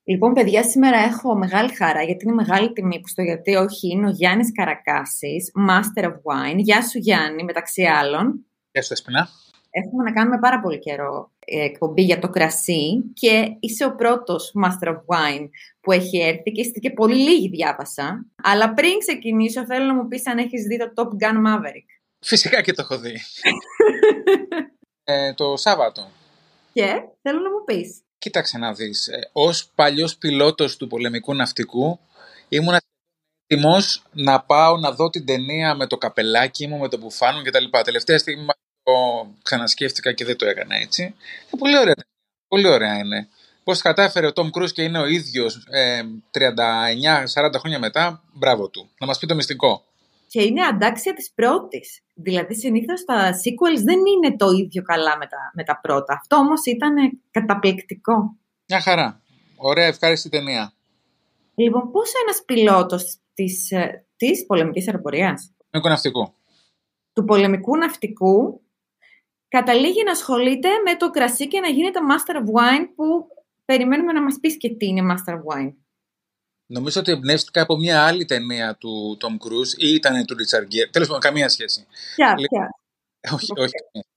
Λοιπόν, παιδιά, σήμερα έχω μεγάλη χαρά, γιατί είναι μεγάλη τιμή που στο γιατί όχι είναι ο Γιάννης Καρακάσης, Master of Wine. Γεια σου, Γιάννη, μεταξύ άλλων. Γεια σου, Εσπινά. Έχουμε να κάνουμε πάρα πολύ καιρό εκπομπή για το κρασί και είσαι ο πρώτος Master of Wine που έχει έρθει και είστε και πολύ λίγοι, διάβασα. Αλλά πριν ξεκινήσω, θέλω να μου πεις αν έχεις δει το Top Gun Maverick. Φυσικά και το έχω δει. Το Σάββατο. Και θέλω να μου πεις. Κοίταξε να δεις. Ως παλιός πιλότος του πολεμικού ναυτικού, ήμουν έτοιμος να πάω να δω την ταινία με το καπελάκι μου, με το μπουφάν μου κτλ. Τελευταία στιγμή το ξανασκέφτηκα και δεν το έκανα έτσι. Είναι πολύ ωραία. Πολύ ωραία είναι. Πώς κατάφερε ο Τόμ Κρούζ και είναι ο ίδιος 39-40 χρόνια μετά, μπράβο του. Να μας πει το μυστικό. Και είναι αντάξια της πρώτης. Δηλαδή, συνήθως τα sequels δεν είναι το ίδιο καλά με τα πρώτα. Αυτό όμως ήταν καταπληκτικό. Μια χαρά. Ωραία, ευχάριστη ταινία. Λοιπόν, πώς ένας πιλότος της πολεμικής αεροπορίας, του πολεμικού ναυτικού, καταλήγει να ασχολείται με το κρασί και να γίνεται Master of Wine, που περιμένουμε να μας πεις και τι είναι Master of Wine. Νομίζω ότι εμπνεύστηκα από μια άλλη ταινία του Τόμ Κρούζ ή ήταν του Ρίτσαρντ Γκίρ. Τέλος πάντων, καμία σχέση. Ποια. Όχι.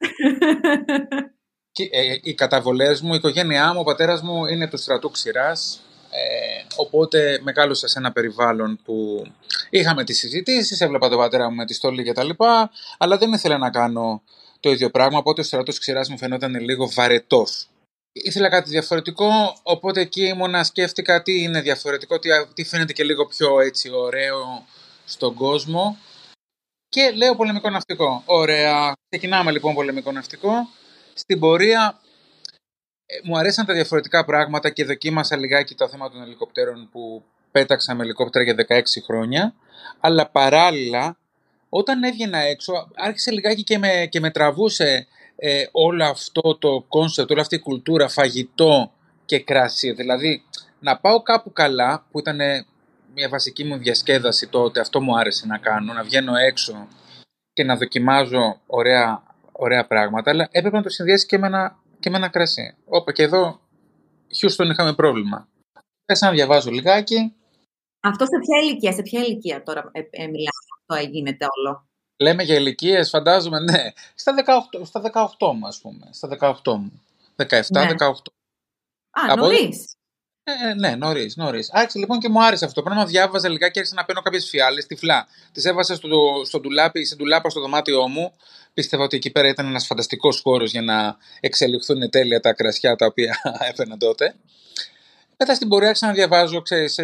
Οι καταβολές μου, η οικογένειά μου, ο πατέρας μου είναι του στρατού ξηράς. Οπότε μεγάλωσα σε ένα περιβάλλον που είχαμε τις συζητήσεις, έβλεπα τον πατέρα μου με τη στόλη και τα λοιπά, αλλά δεν ήθελα να κάνω το ίδιο πράγμα, οπότε ο στρατός ξηράς μου φαινόταν λίγο βαρετός. Ήθελα κάτι διαφορετικό, οπότε εκεί ήμουνα, σκέφτηκα τι είναι διαφορετικό, τι φαίνεται και λίγο πιο έτσι ωραίο στον κόσμο. Και λέω πολεμικό ναυτικό. Ωραία. Ξεκινάμε λοιπόν πολεμικό ναυτικό. Στην πορεία μου αρέσαν τα διαφορετικά πράγματα και δοκίμασα λιγάκι το θέμα των ελικοπτέρων που πέταξα με ελικόπτερα για 16 χρόνια. Αλλά παράλληλα, όταν έβγαινα έξω, άρχισε λιγάκι και με τραβούσε όλο αυτό το κόνσεπτ, όλη αυτή η κουλτούρα, φαγητό και κρασί. Δηλαδή, να πάω κάπου καλά, που ήταν μια βασική μου διασκέδαση τότε, αυτό μου άρεσε να κάνω, να βγαίνω έξω και να δοκιμάζω ωραία πράγματα, αλλά έπρεπε να το συνδυάσει και με ένα κρασί. Όπα και εδώ, Houston, είχαμε πρόβλημα. Άρχισα να διαβάζω λιγάκι. Αυτό σε ποια ηλικία τώρα μιλάμε, αυτό γίνεται όλο? Λέμε για ηλικίες, φαντάζομαι, ναι. Στα 18 μου, ας πούμε. Στα 18 μου. 17-18. Νωρίς. Ναι, νωρίς. Άρχισε λοιπόν και μου άρεσε αυτό το πράγμα. Διάβαζα λιγάκι και άρχισα να παίρνω κάποιες φιάλες τυφλά. Τις έβασα στην ντουλάπα στο δωμάτιό μου. Πίστευα ότι εκεί πέρα ήταν ένας φανταστικός χώρος για να εξελιχθούν τέλεια τα κρασιά τα οποία έπαιρνα τότε. Μετά στην πορεία άρχισα να διαβάζω,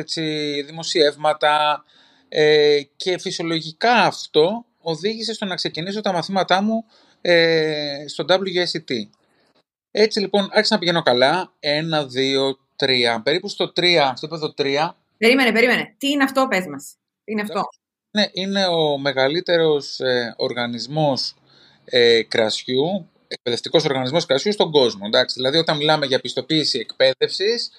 δημοσιεύματα και φυσιολογικά αυτό οδήγησε στο να ξεκινήσω τα μαθήματά μου στο WSET. Έτσι λοιπόν άρχισα να πηγαίνω καλά, 1, 2, 3, περίπου στο επίπεδο 3. Περίμενε. Τι είναι αυτό, πες μας. Τι είναι αυτό? Ναι, είναι ο μεγαλύτερος οργανισμός κρασιού, εκπαιδευτικός οργανισμός κρασιού στον κόσμο. Εντάξει, δηλαδή όταν μιλάμε για πιστοποίηση εκπαίδευσης,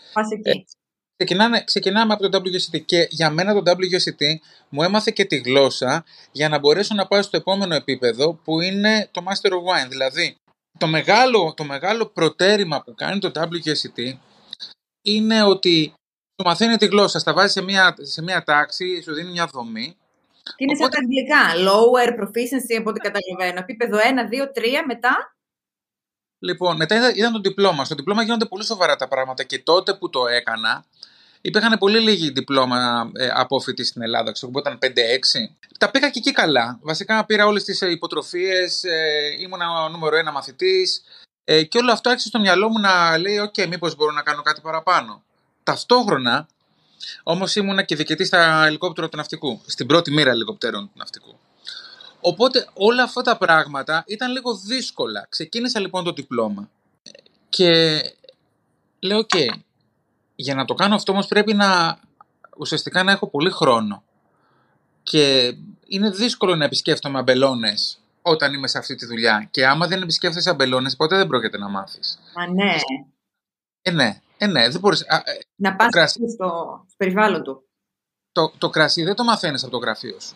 ξεκινάμε από το WSET και για μένα το WSET μου έμαθε και τη γλώσσα για να μπορέσω να πάω στο επόμενο επίπεδο που είναι το Master of Wine. Δηλαδή το μεγάλο προτέρημα που κάνει το WSET είναι ότι σου μαθαίνει τη γλώσσα, στα βάζει σε μια τάξη, σου δίνει μια δομή. Είναι σαν τα αγγλικά, lower proficiency από ό,τι καταλαβαίνω, επίπεδο 1, 2, 3, μετά. Λοιπόν, μετά ήταν το διπλώμα. Στο διπλώμα γίνονται πολύ σοβαρά τα πράγματα και τότε που το έκανα, υπήρχαν πολύ λίγοι διπλώμα απόφοιτοι στην Ελλάδα, ξέρω που ήταν 5-6. Τα πήγα και εκεί καλά. Βασικά πήρα όλες τις υποτροφίες, ήμουνα ο νούμερο 1 μαθητής και όλο αυτό άρχισε στο μυαλό μου να λέει «ΟΚ, μήπως μπορώ να κάνω κάτι παραπάνω». Ταυτόχρονα, όμως ήμουνα και διοικητής στα ελικόπτερα του ναυτικού, στην πρώτη μοίρα ελικοπτέρων του ναυτικού. Οπότε όλα αυτά τα πράγματα ήταν λίγο δύσκολα. Ξεκίνησα λοιπόν το διπλώμα και λέω «ΟΚ». Για να το κάνω αυτό όμως πρέπει ουσιαστικά να έχω πολύ χρόνο. Και είναι δύσκολο να επισκέφτομαι αμπελώνες όταν είμαι σε αυτή τη δουλειά. Και άμα δεν επισκέφτεσαι αμπελώνες, ποτέ δεν πρόκειται να μάθεις. Ναι. Ναι, δεν μπορείς. Να πας στο περιβάλλον του. Το κρασί δεν το μαθαίνεις από το γραφείο σου.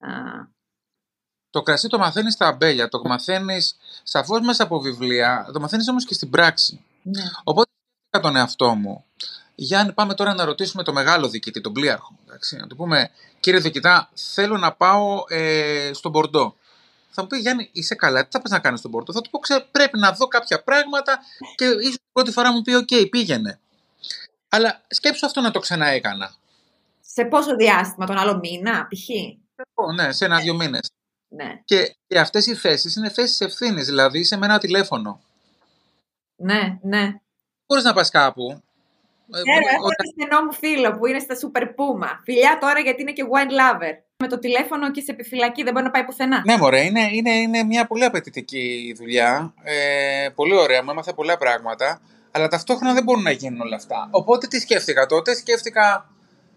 Το κρασί το μαθαίνεις στα αμπέλια, το μαθαίνεις σαφώς μέσα από βιβλία, το μαθαίνεις όμως και στην πράξη. Ναι. Οπότε τον εαυτό μου. Γιάννη, πάμε τώρα να ρωτήσουμε το μεγάλο διοικητή, τον πλοίαρχο. Εντάξει, να του πούμε, κύριε διοικητά, θέλω να πάω στον Μπορντό. Θα μου πει, Γιάννη, είσαι καλά, τι θα πας να κάνεις στον Μπορντό? Θα του πω, πρέπει να δω κάποια πράγματα και ίσως την πρώτη φορά μου πει, οκ, πήγαινε. Αλλά σκέψου αυτό να το ξαναέκανα. Σε πόσο διάστημα, τον άλλο μήνα, π.χ.? Ναι, σε 1-2 μήνες. Ναι. Και αυτές οι θέσεις είναι θέσεις ευθύνης, δηλαδή είσαι με ένα τηλέφωνο. Ναι, ναι. Μπορείς να πας κάπου. Έχω ένα στενό μου φίλο που είναι στα Super Puma. Φιλιά τώρα γιατί είναι και wine lover. Με το τηλέφωνο και σε επιφυλακή δεν μπορεί να πάει πουθενά. Ναι, μωρέ, είναι μια πολύ απαιτητική δουλειά. Πολύ ωραία, μου έμαθα πολλά πράγματα. Αλλά ταυτόχρονα δεν μπορούν να γίνουν όλα αυτά. Οπότε τι σκέφτηκα τότε? Σκέφτηκα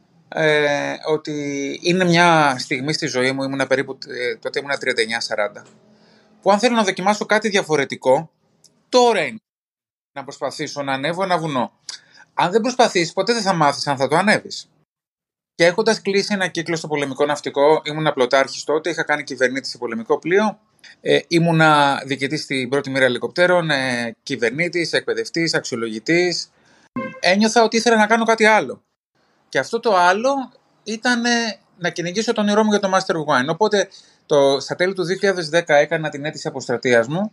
ότι είναι μια στιγμή στη ζωή μου, τότε ήμουν 39-40, που αν θέλω να δοκιμάσω κάτι διαφορετικό, τώρα είναι να προσπαθήσω να ανέβω ένα βουνό. Αν δεν προσπαθήσεις, ποτέ δεν θα μάθεις αν θα το ανέβεις. Και έχοντας κλείσει ένα κύκλο στο πολεμικό ναυτικό, ήμουνα πλωτάρχης τότε, είχα κάνει κυβερνήτη σε πολεμικό πλοίο, ήμουνα διοικητής στην πρώτη μοίρα ελικοπτέρων, κυβερνήτης, εκπαιδευτής, αξιολογητής. Ένιωθα ότι ήθελα να κάνω κάτι άλλο. Και αυτό το άλλο ήταν να κυνηγήσω τον όνειρό μου για το Master of Wine. Οπότε στα τέλη του 2010 έκανα την αίτηση αποστρατείας μου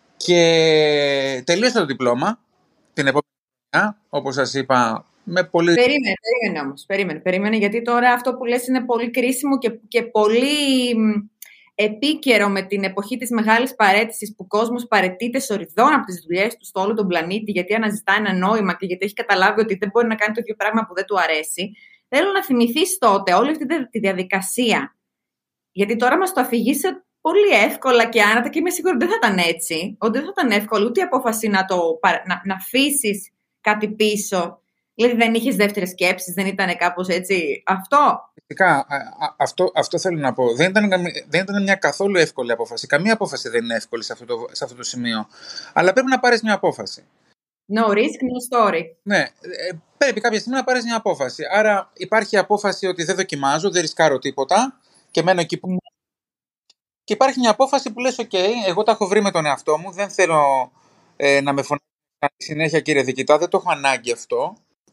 και τελείωσα το διπλώμα την επόμενη χρονιά, όπως σας είπα, με πολύ... Περίμενε, γιατί τώρα αυτό που λες είναι πολύ κρίσιμο και πολύ επίκαιρο με την εποχή της μεγάλης παραίτησης, που ο κόσμος παραιτείται σοριδών από τις δουλειές του στο όλο τον πλανήτη, γιατί αναζητά ένα νόημα και γιατί έχει καταλάβει ότι δεν μπορεί να κάνει το ίδιο πράγμα που δεν του αρέσει. Θέλω να θυμηθείς τότε όλη αυτή τη διαδικασία. Γιατί τώρα μας το αφηγήσε πολύ εύκολα και άνετα και είμαι σίγουρη ότι δεν θα ήταν έτσι. Ότι δεν θα ήταν εύκολο ούτε η απόφαση να αφήσεις κάτι πίσω. Δηλαδή δεν είχες δεύτερες σκέψεις, δεν ήταν κάπως έτσι αυτό. Φυσικά, αυτό θέλω να πω. Δεν ήταν μια καθόλου εύκολη απόφαση. Καμία απόφαση δεν είναι εύκολη σε αυτό το σημείο. Αλλά πρέπει να πάρεις μια απόφαση. No risk, no story. Ναι, πρέπει κάποια στιγμή να πάρεις μια απόφαση. Άρα υπάρχει η απόφαση ότι δεν δοκιμάζω, δεν ρισκάρω τίποτα και μένω εκεί που... Και υπάρχει μια απόφαση που λες, OK, εγώ τα έχω βρει με τον εαυτό μου, δεν θέλω να με φωνάξει συνέχεια, κύριε διοικητά, δεν το έχω ανάγκη αυτό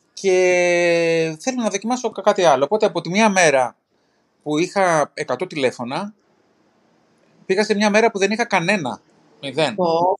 και θέλω να δοκιμάσω κάτι άλλο. Οπότε από τη μία μέρα που είχα 100 τηλέφωνα, πήγα σε μια μέρα που δεν είχα κανένα. 0.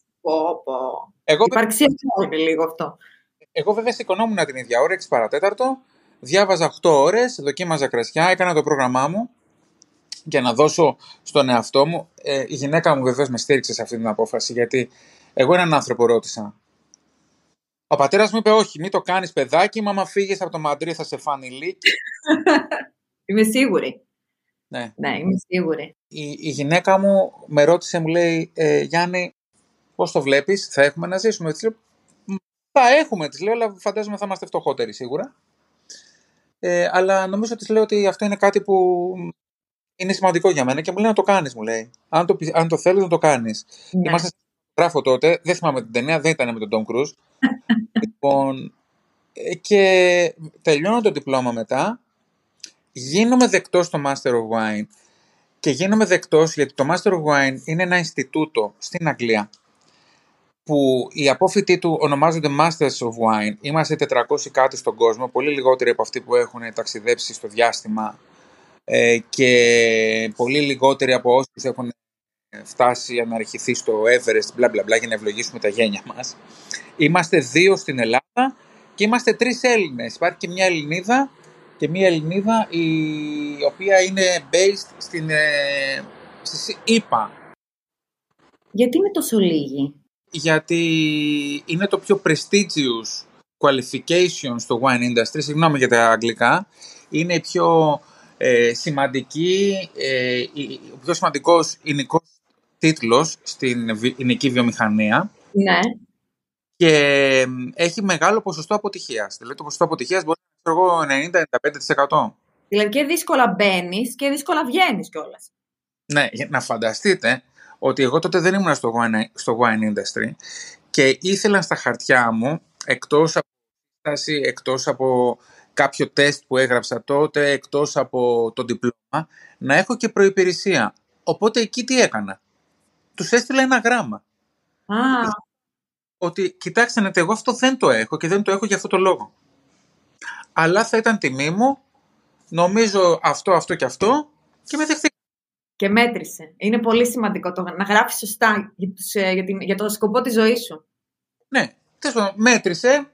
Υπαρξιακό είναι λίγο αυτό. Εγώ βέβαια σηκωνόμουν την ίδια ώρα, 6 παρατέταρτο, διάβαζα 8 ώρες, δοκίμαζα κρασιά, έκανα το πρόγραμμά μου για να δώσω στον εαυτό μου. Η γυναίκα μου βεβαίως με στήριξε σε αυτή την απόφαση, γιατί εγώ έναν άνθρωπο ρώτησα. Ο πατέρας μου είπε, όχι, μην το κάνεις παιδάκι, μα άμα φύγεις από το Μαντρί θα σε φάνει λύκη. Είμαι σίγουρη. Ναι, είμαι σίγουρη. Η γυναίκα μου με ρώτησε, μου λέει, Γιάννη, πώς το βλέπεις, θα έχουμε να ζήσουμε? Της λέω, θα έχουμε, της λέω, αλλά φαντάζομαι θα είμαστε φτωχότεροι σίγουρα. Αλλά νομίζω της λέω ότι αυτό είναι κάτι που είναι σημαντικό για μένα και μου λέει να το κάνεις, μου λέει. Αν το θέλεις να το κάνεις. Ναι. Είμαστε σε γράφω τότε, δεν θυμάμαι την ταινία, δεν ήταν με τον Tom Cruise. Λοιπόν, και τελειώνω το διπλώμα μετά, γίνομαι δεκτός στο Master of Wine και γίνομαι δεκτός γιατί το Master of Wine είναι ένα Ινστιτούτο στην Αγγλία που οι απόφοιτοι του ονομάζονται Masters of Wine. Είμαστε 400 κάτι στον κόσμο, πολύ λιγότεροι από αυτοί που έχουν ταξιδέψει στο διάστημα και πολύ λιγότεροι από όσους έχουν φτάσει να αρχιθεί στο Everest, μπλα μπλα μπλα, για να ευλογήσουμε τα γένια μας. Είμαστε 2 στην Ελλάδα και είμαστε 3 Έλληνες. Υπάρχει και μια Ελληνίδα και μια Ελληνίδα η οποία είναι based στις ΗΠΑ. Γιατί είναι τόσο λίγοι? Γιατί είναι το πιο prestigious qualification στο wine industry, συγγνώμη για τα αγγλικά, είναι η πιο σημαντική, ο πιο σημαντικός ηνικός τίτλος στην ηνική βιομηχανία. Ναι. Και έχει μεγάλο ποσοστό αποτυχίας. Δηλαδή το ποσοστό αποτυχίας μπορεί να είναι 90-95%. Δηλαδή και δύσκολα μπαίνεις και δύσκολα βγαίνεις κιόλας. Ναι, να φανταστείτε ότι εγώ τότε δεν ήμουν στο wine industry και ήθελα στα χαρτιά μου, εκτός από κάποιο τεστ που έγραψα τότε, εκτός από το διπλώμα, να έχω και προϋπηρεσία. Οπότε εκεί τι έκανα? Τους έστειλα ένα γράμμα. Ότι κοιτάξτε, εγώ αυτό δεν το έχω και δεν το έχω για αυτό το λόγο. αλλά θα ήταν τιμή μου, νομίζω αυτό και αυτό, και με δεχτεί. Και μέτρησε. Είναι πολύ σημαντικό να γράφεις σωστά για το σκοπό της ζωής σου. Ναι, μέτρησε.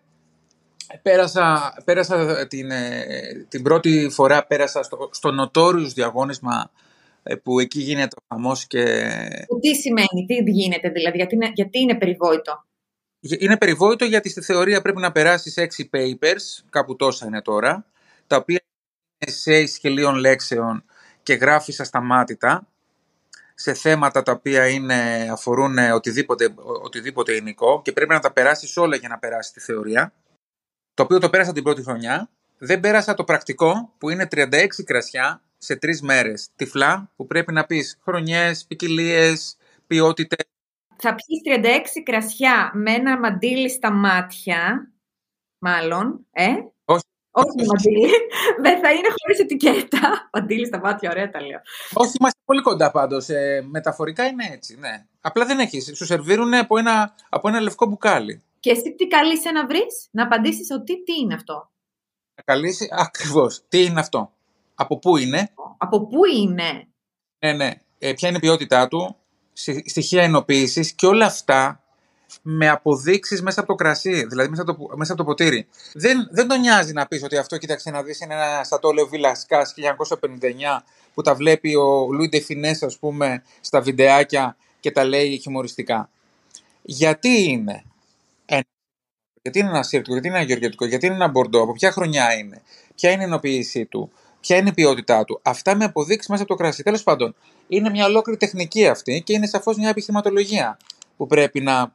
Πέρασα την πρώτη φορά στο Notorious διαγώνισμα, που εκεί γίνεται ο χαμός και... Τι σημαίνει, τι γίνεται δηλαδή, γιατί είναι περιβόητο? Είναι περιβόητο γιατί στη θεωρία πρέπει να περάσεις 6 papers, κάπου τόσα είναι τώρα, τα οποία είναι essays 1000 λέξεων και γράφεις ασταμάτητα σε θέματα τα οποία αφορούν οτιδήποτε υλικό, και πρέπει να τα περάσεις όλα για να περάσεις τη θεωρία, το οποίο το πέρασα την πρώτη χρονιά. Δεν πέρασα το πρακτικό, που είναι 36 κρασιά σε 3 μέρες. Τυφλά, που πρέπει να πεις χρονιές, ποικιλίες, ποιότητες. Θα πιεις 36 κρασιά με ένα μαντίλι στα μάτια, μάλλον, Όχι μαντίλι, δεν θα είναι χωρίς ετικέτα. Μαντίλι στα μάτια, ωραία τα λέω. Όχι, είμαστε πολύ κοντά πάντως. Μεταφορικά είναι έτσι, ναι. Απλά δεν έχεις. Σου σερβίρουν από ένα λευκό μπουκάλι. Και εσύ τι καλείσαι να βρεις? Να απαντήσεις ότι τι είναι αυτό. Να καλείσαι ακριβώς. Τι είναι αυτό. Από πού είναι. Από πού είναι. Ναι. Ποια είναι η ποιότητά του. Στοιχεία ενοποίησης και όλα αυτά με αποδείξεις μέσα από το κρασί, δηλαδή μέσα από το ποτήρι. Δεν τον νοιάζει να πεις ότι αυτό, κοίταξε να δεις, είναι ένα στατόλαιο Βιλασκάς 1959 που τα βλέπει ο Λουί Ντεφινές, ας πούμε, στα βιντεάκια και τα λέει χιουμοριστικά. Γιατί είναι ένα σύρτικο, γιατί είναι ένα γεωργιατικό, γιατί είναι ένα μπορντό, από ποια χρονιά είναι, ποια είναι η ενοποίησή του, ποια είναι η ποιότητά του. Αυτά με αποδείξεις μέσα από το κρασί. Τέλος πάντων, είναι μια ολόκληρη τεχνική αυτή και είναι σαφώς μια επιχειρηματολογία που πρέπει να...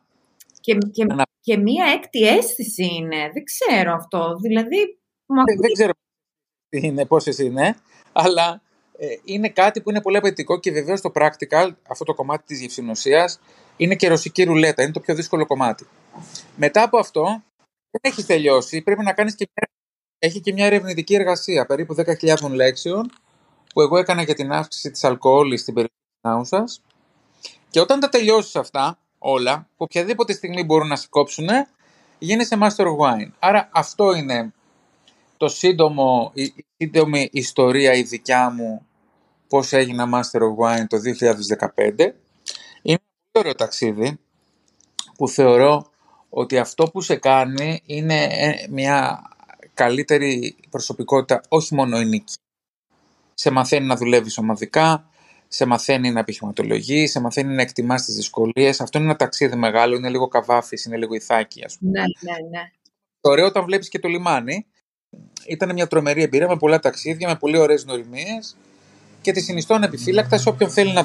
Και μία έκτη αίσθηση είναι. Δεν ξέρω αυτό. Δηλαδή... Δεν ξέρω πόσες είναι, αλλά είναι κάτι που είναι πολύ απαιτητικό, και βεβαίως το practical, αυτό το κομμάτι της γευσηνοσίας, είναι και ρωσική ρουλέτα. Είναι το πιο δύσκολο κομμάτι. Μετά από αυτό, δεν έχεις τελειώσει. Πρέπει να κάνεις έχει και μια ερευνητική εργασία, περίπου 10.000 λέξεων, που εγώ έκανα για την αύξηση της αλκοόλης στην περιοχή της Νάουσας. Και όταν τα τελειώσεις αυτά όλα, που οποιαδήποτε στιγμή μπορούν να σε κόψουν, γίνεσαι Master of Wine. Άρα αυτό είναι η σύντομη ιστορία η δικιά μου, πώς έγινα Master of Wine το 2015. Είναι ένα πολύ ωραίο ταξίδι, που θεωρώ ότι αυτό που σε κάνει είναι μια καλύτερη προσωπικότητα, όχι μόνο η νίκη. Σε μαθαίνει να δουλεύεις ομαδικά, σε μαθαίνει να επιχειρηματολογείς, σε μαθαίνει να εκτιμάς τις δυσκολίες. Αυτό είναι ένα ταξίδι μεγάλο, είναι λίγο καβάφης, είναι λίγο ηθάκι, ας πούμε. Ναι. Το ωραίο όταν βλέπεις και το λιμάνι. Ήταν μια τρομερή εμπειρία με πολλά ταξίδια, με πολύ ωραίες νοημίες, και τη συνιστώ ανεπιφύλακτα σε όποιον θέλει να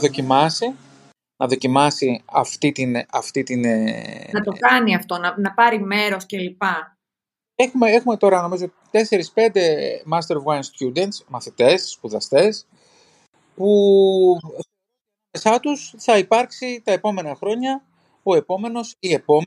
δοκιμάσει αυτή την... Να το κάνει αυτό, να πάρει μέρος κλπ. Έχουμε τώρα νομίζω 4-5 Master of Wine students, μαθητές, σπουδαστές, που μέσα τους θα υπάρξει τα επόμενα χρόνια ο επόμενος ή επόμενη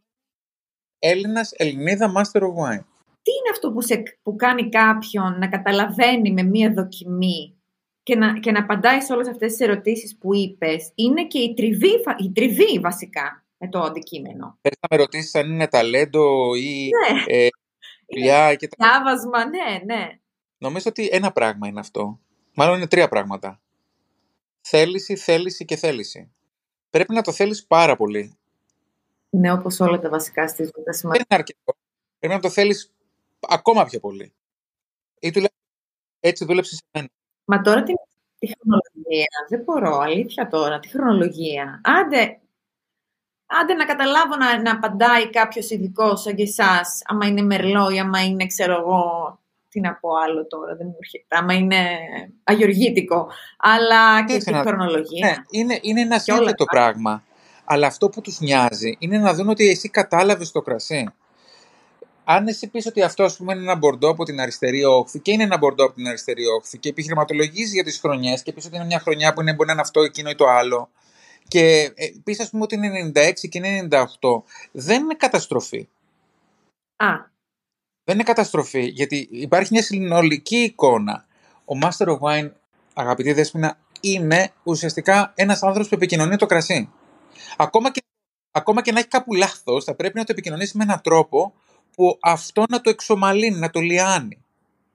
Ελληνίδα Master of Wine. Τι είναι αυτό που κάνει κάποιον να καταλαβαίνει με μία δοκιμή και να απαντάει σε όλες αυτές τις ερωτήσεις που είπες? Είναι και η τριβή βασικά με το αντικείμενο. Θες να με ρωτήσεις αν είναι ταλέντο ή δουλειά και τα... Διάβασμα, ναι. Νομίζω ότι ένα πράγμα είναι αυτό. Μάλλον είναι 3 πράγματα. Θέληση και θέληση. Πρέπει να το θέλεις πάρα πολύ. Ναι, όπως όλα τα βασικά στη ζωή. Δεν είναι αρκετό. Πρέπει να το θέλεις ακόμα πιο πολύ. Ή τουλάχιστον έτσι δούλεψε σε μένα. Μα τώρα τη χρονολογία, δεν μπορώ, αλήθεια τώρα, τη χρονολογία. Άντε να καταλάβω να απαντάει κάποιος ειδικός σαν και εσάς, άμα είναι μερλό ή άμα είναι, ξέρω εγώ, τι να πω άλλο τώρα, δεν μου έρχεται, άμα είναι αγιοργήτικο, αλλά και τη χρονολογία. Ναι, είναι ένα σύνθετο πράγμα. Αλλά αυτό που τους νοιάζει είναι να δουν ότι εσύ κατάλαβες το κρασί. Αν εσύ πεις ότι αυτό, ας πούμε, είναι ένα μπορντό από την αριστερή όχθη, και είναι ένα μπορντό από την αριστερή όχθη, και επιχειρηματολογείς για τις χρονιές και πεις ότι είναι μια χρονιά που μπορεί να είναι αυτό, εκείνο ή το άλλο, και πεις, ας πούμε, ότι είναι 96 και είναι 98, δεν είναι καταστροφή. Δεν είναι καταστροφή, γιατί υπάρχει μια συνολική εικόνα. Ο Master of Wine, αγαπητή Δέσποινα, είναι ουσιαστικά ένας άνθρωπος που επικοινωνεί το κρασί. Ακόμα και να έχει κάπου λάθος, θα πρέπει να το επικοινωνήσει με έναν τρόπο που αυτό να το εξομαλύνει, να το λιάνει.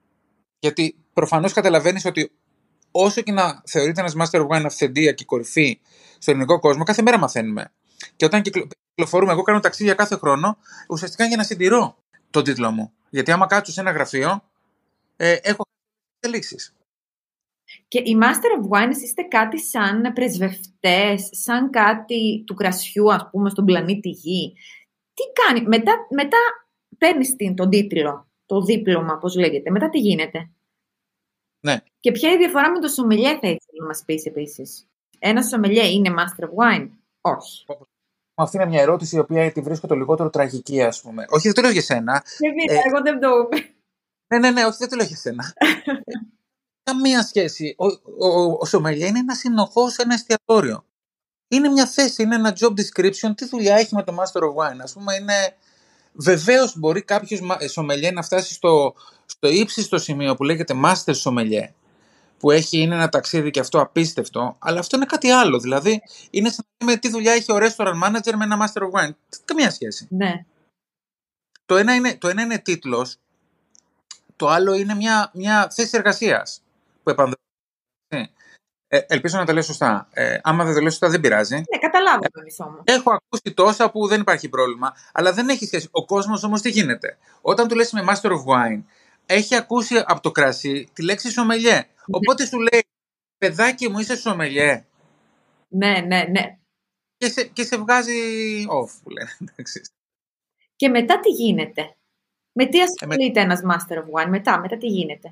Γιατί προφανώς καταλαβαίνεις ότι όσο και να θεωρείται ένας Master of Wine αυθεντία και κορυφή στον ελληνικό κόσμο, κάθε μέρα μαθαίνουμε. Και όταν κυκλοφορούμε, εγώ κάνω ταξίδια κάθε χρόνο, ουσιαστικά για να συντηρώ τον τίτλο μου. Γιατί άμα κάτσω σε ένα γραφείο, έχω εξελίξεις. Και οι Master of Wine είστε κάτι σαν πρεσβευτές, σαν κάτι του κρασιού, ας πούμε, στον πλανήτη Γη. Τι κάνει, μετά παίρνεις τον τίτλο, το δίπλωμα, πώς λέγεται, μετά τι γίνεται? Ναι. Και ποια είναι η διαφορά με το σομελιέ, θα ήθελα να μας πεις επίσης. Ένα σομελιέ είναι Master of Wine? Όχι. Αυτή είναι μια ερώτηση η οποία τη βρίσκω το λιγότερο τραγική, ας πούμε. Όχι, δεν το λέω για σένα. Εγώ δεν το Ναι, όχι, δεν το λέω για σένα. Καμία σχέση. Ο σομελιέ είναι ένα συνοχός σε ένα εστιατόριο. Είναι μια θέση, είναι ένα job description. Τι δουλειά έχει με το Master of Wine? Ας πούμε, είναι... Βεβαίως μπορεί κάποιος σομελιέ να φτάσει στο ύψιστο σημείο που λέγεται Master Sommelier, που είναι ένα ταξίδι και αυτό απίστευτο, αλλά αυτό είναι κάτι άλλο. Δηλαδή, είναι σαν να λέμε τι δουλειά έχει ο restaurant manager με ένα Master of Wine. Καμία σχέση. Ναι. Το ένα είναι τίτλος, το άλλο είναι μια θέση εργασίας που επανδρώνει. Ελπίζω να τα λέω σωστά. Άμα δεν τα λέω σωστά, δεν πειράζει. Ναι, καταλάβω το μισό μου. Έχω ακούσει τόσα που δεν υπάρχει πρόβλημα, αλλά δεν έχει σχέση. Ο κόσμος όμως τι γίνεται? Όταν του λες με Master of Wine, έχει ακούσει από το κρασί τη λέξη σομελιέ. Ναι. Οπότε σου λέει, παιδάκι μου, είσαι σομελιέ. Ναι. Και σε βγάζει off, που λένε. Και μετά τι γίνεται? Με τι ασχολείται ένας Master of Wine? Μετά τι γίνεται?